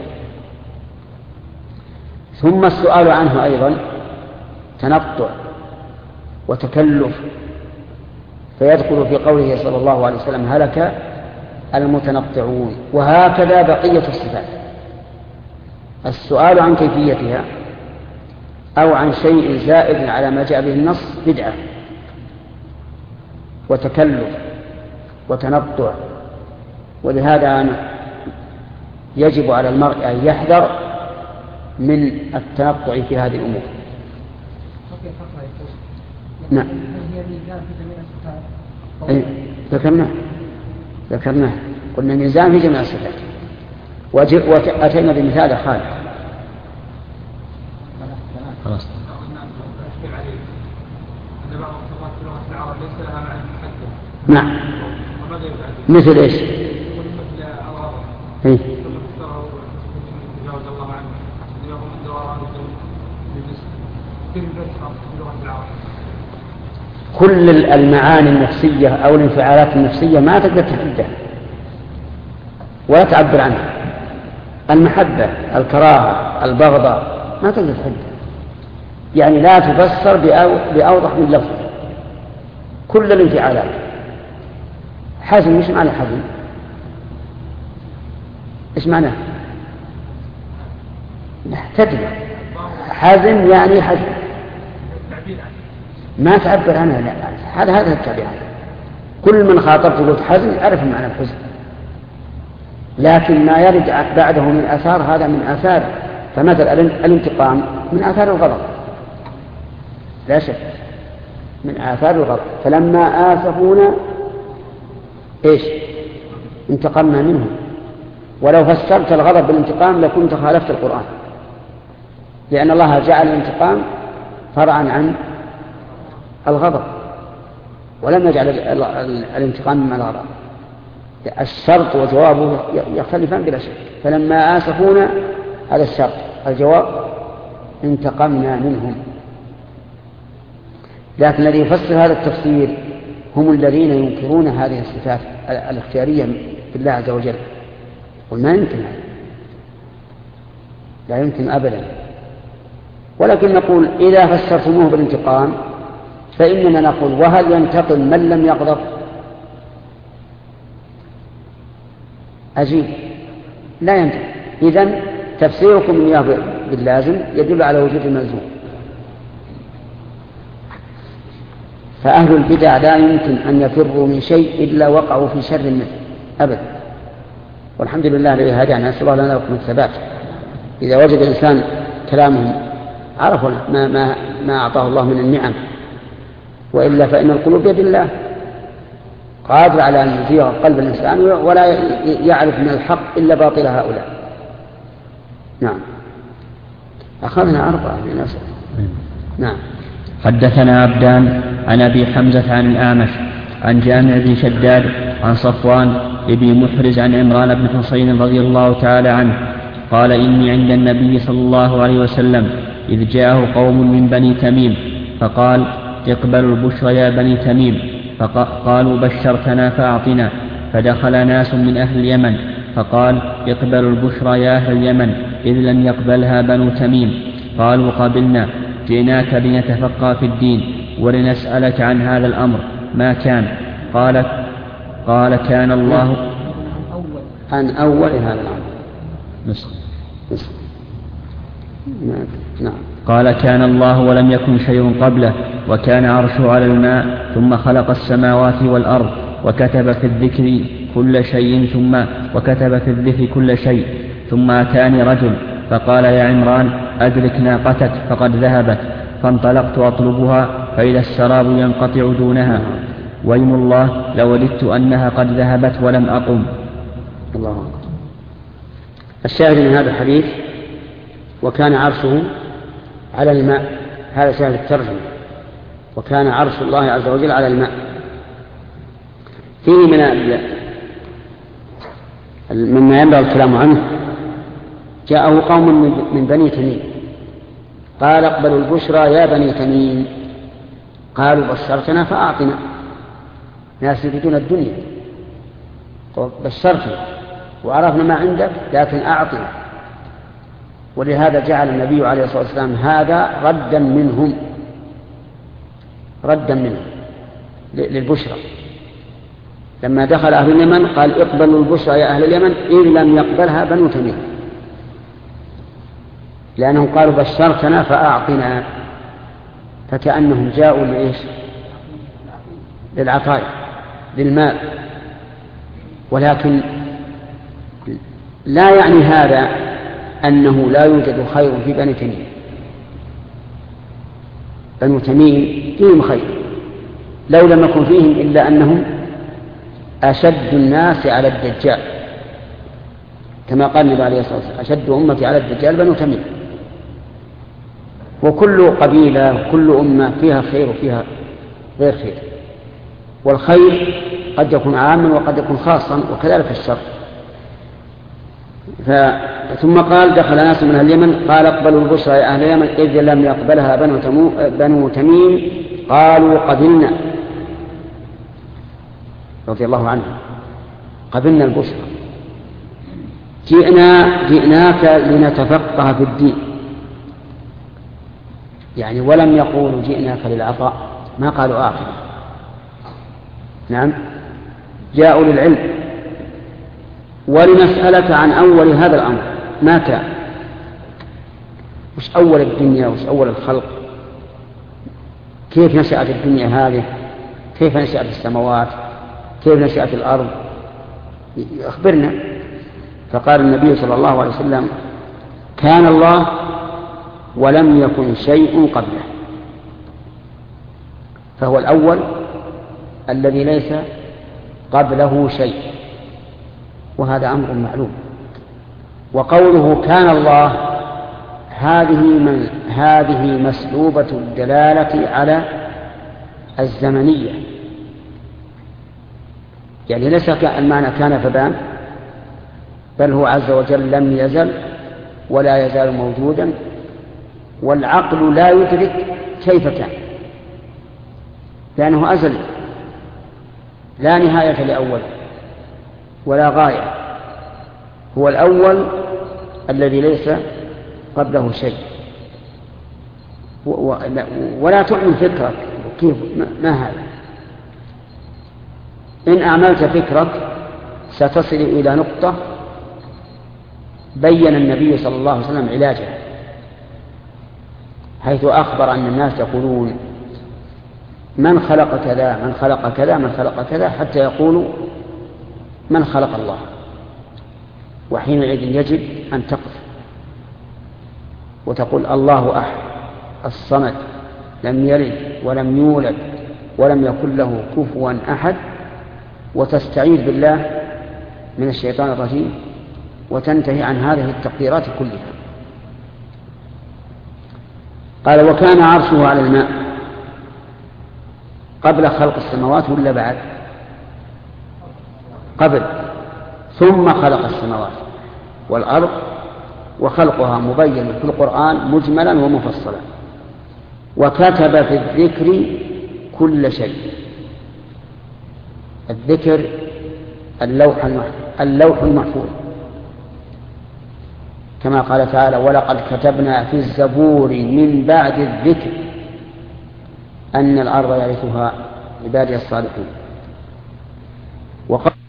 ثم السؤال عنه أيضا تنطع وتكلف، فيدخل في قوله صلى الله عليه وسلم: هلك المتنطعون. وهكذا بقية الصفات: السؤال عن كيفيتها أو عن شيء زائد على ما جاء به النص بدعة وتكلف وتنطع. ولهذا يجب على المرء أن يحذر من التنطع في هذه الأمور. نعم، أي ذكرناه ذكرناه قلنا ميزان في جميع الصفات، وأتينا بمثال خالد. خلاص. نعم، مثل ايش؟ ايه؟ كل المعاني النفسية أو الانفعالات النفسية ما تقدر تحدها ولا تعبر عنها. المحبة، الكراهة، البغضة ما تقدر تحدها. يعني لا تفسر بأوضح من لفظ كل الانفعالات. حزن مش معنى حزن؟ إيش معناه؟ تدري حزن يعني حزن ما تعبر عنها. لا هذا هذا التعبير. كل من خاطبت قلت حزن يعرف معنى الحزن، لكن ما يرد بعده من آثار هذا من آثار. فمثل الانتقام من آثار الغضب لا شك، من آثار الغضب. فلما آسفونا إيش انتقمنا منهم. ولو فسرت الغضب بالانتقام لكنت خالفت القرآن، لأن الله جعل الانتقام فرعا عن الغضب ولم يجعل الانتقام من الغضب. الشرط وجوابه يختلفان بلا شك. فلما آسفونا هذا الشرط، الجواب انتقمنا منهم. لكن الذي يفسر هذا التفسير هم الذين ينكرون هذه الصفات الاختيارية بالله عز وجل. وما يمكن هذا، لا يمكن أبدا. ولكن نقول إذا فسرتموه بالانتقام فإننا نقول وهل ينتقم من لم يغضب؟ أجيب لا ينتقم. إذن تفسيركم إياه باللازم يدل على وجود الملزوم. فأهل البدع لا يمكن أن يفروا من شيء إلا وقعوا في شر منه أبدا. والحمد لله الذي هدانا، نسأل الله لنا ولكم الثبات. إذا وجد الإنسان كلامهم عرفوا ما, ما, ما أعطاه الله من النعم، وإلا فإن القلوب بيد الله، قادر على أن يزيغ قلب الإنسان ولا يعرف من الحق إلا باطل هؤلاء. نعم. أخذنا أربعة من أسر. نعم. حدثنا عبدان عن أبي حمزة عن الأعمش عن جامع بن شداد عن صفوان ابن محرز عن عمران بن حصين رضي الله تعالى عنه قال إني عند النبي صلى الله عليه وسلم إذ جاءه قوم من بني تميم فقال اقبلوا البشرى يا بني تميم، فقالوا بشرتنا فأعطنا. فدخل ناس من أهل اليمن فقال اقبلوا البشرى يا أهل اليمن إذ لم يقبلها بنو تميم. قالوا قبلنا، جئناك لنتفقه في الدين ولنسألك عن هذا الأمر ما كان. قال قال كان الله عن أول هذا الأمر نسخ نسخ نعم. قال كان الله ولم يكن شيء قبله، وكان عرشه على الماء، ثم خلق السماوات والأرض، وكتب في الذكر كل شيء ثم وكتب في الذكر كل شيء ثم أتاني رجل فقال يا عمران أدرك ناقتك فقد ذهبت. فانطلقت أطلبها فإذا السراب ينقطع دونها، ويم الله لوددت أنها قد ذهبت ولم أقم. الله أكبر. الشاهد من هذا الحديث وكان عرشه على الماء، هذا شاهد الترجمة. وكان عرش الله عز وجل على الماء. فيه من مما ينبغي الكلام عنه جاءه قوم من بني تميم قال اقبلوا البشرى يا بني تميم. قالوا بشرتنا فأعطنا. ناس يريدون الدنيا، بشرتنا وعرفنا ما عندك لكن أعطنا. ولهذا جعل النبي عليه الصلاة والسلام هذا ردا منهم ردا منهم للبشرى. لما دخل أهل اليمن قال اقبلوا البشرى يا أهل اليمن إن لم يقبلها بنو تميم، لأنهم قالوا بشرتنا فأعطنا، فكأنهم جاءوا لإيش؟ للعطاء للمال. ولكن لا يعني هذا أنه لا يوجد خير في بني تميم. بنو تميم فيهم خير، لو لم يكن فيهم إلا أنهم أشد الناس على الدجال، كما قال النبي عليه الصلاة والسلام أشد أمتي على الدجال بنو تميم. وكل قبيلة وكل أمة فيها خير وفيها غير خير، والخير قد يكون عاما وقد يكون خاصا، وكذلك الشر. ف... ثم قال دخل ناس من اليمن قال اقبلوا البشرى يا أهل اليمن إذ لم يقبلها بنو, تمو... بنو تميم. قالوا قبلنا رضي الله عنه، قبلنا البشرى، جئنا جئناك لنتفقه في الدين. يعني ولم يقولوا جئناك للعطاء، ما قالوا آخر. نعم، جاءوا للعلم. ولنسألك عن أول هذا الأمر، ما كان، وش أول الدنيا، وش أول الخلق، كيف نشأت الدنيا هذه، كيف نشأت السماوات، كيف نشأت الأرض، أخبرنا. فقال النبي صلى الله عليه وسلم: كان الله ولم يكن شيء قبله، فهو الأول الذي ليس قبله شيء، وهذا أمر معلوم. وقوله كان الله هذه من هذه مسلوبة الدلالة على الزمنية، يعني ليس المعنى كان فبان، بل هو عز وجل لم يزل ولا يزال موجودا، والعقل لا يدرك كيف كان، لأنه أزل لا نهاية لأول ولا غاية، هو الأول الذي ليس قبله شيء. ولا تؤمن فكرك كيف، ما هذا؟ إن أعملت فكرك ستصل إلى نقطة بين النبي صلى الله عليه وسلم علاجها، حيث أخبر أن الناس يقولون من خلق كذا، من خلق كذا، من خلق كذا، حتى يقولوا من خلق الله. وحينئذ يجب أن تقف وتقول الله أحد الصمد لم يلد ولم يولد ولم يكن له كفوا أحد، وتستعيذ بالله من الشيطان الرجيم، وتنتهي عن هذه التقديرات كلها. قال: وكان عرشه على الماء قبل خلق السماوات ولا بعد؟ قبل، ثم خلق السماوات والأرض، وخلقها مبين في القرآن مجملا ومفصلا. وكتب في الذكر كل شيء، الذكر اللوح اللوح المحفوظ، كما قال تعالى: ولقد كتبنا في الزبور من بعد الذكر أن الأرض يرثها عبادي الصالحون. وقال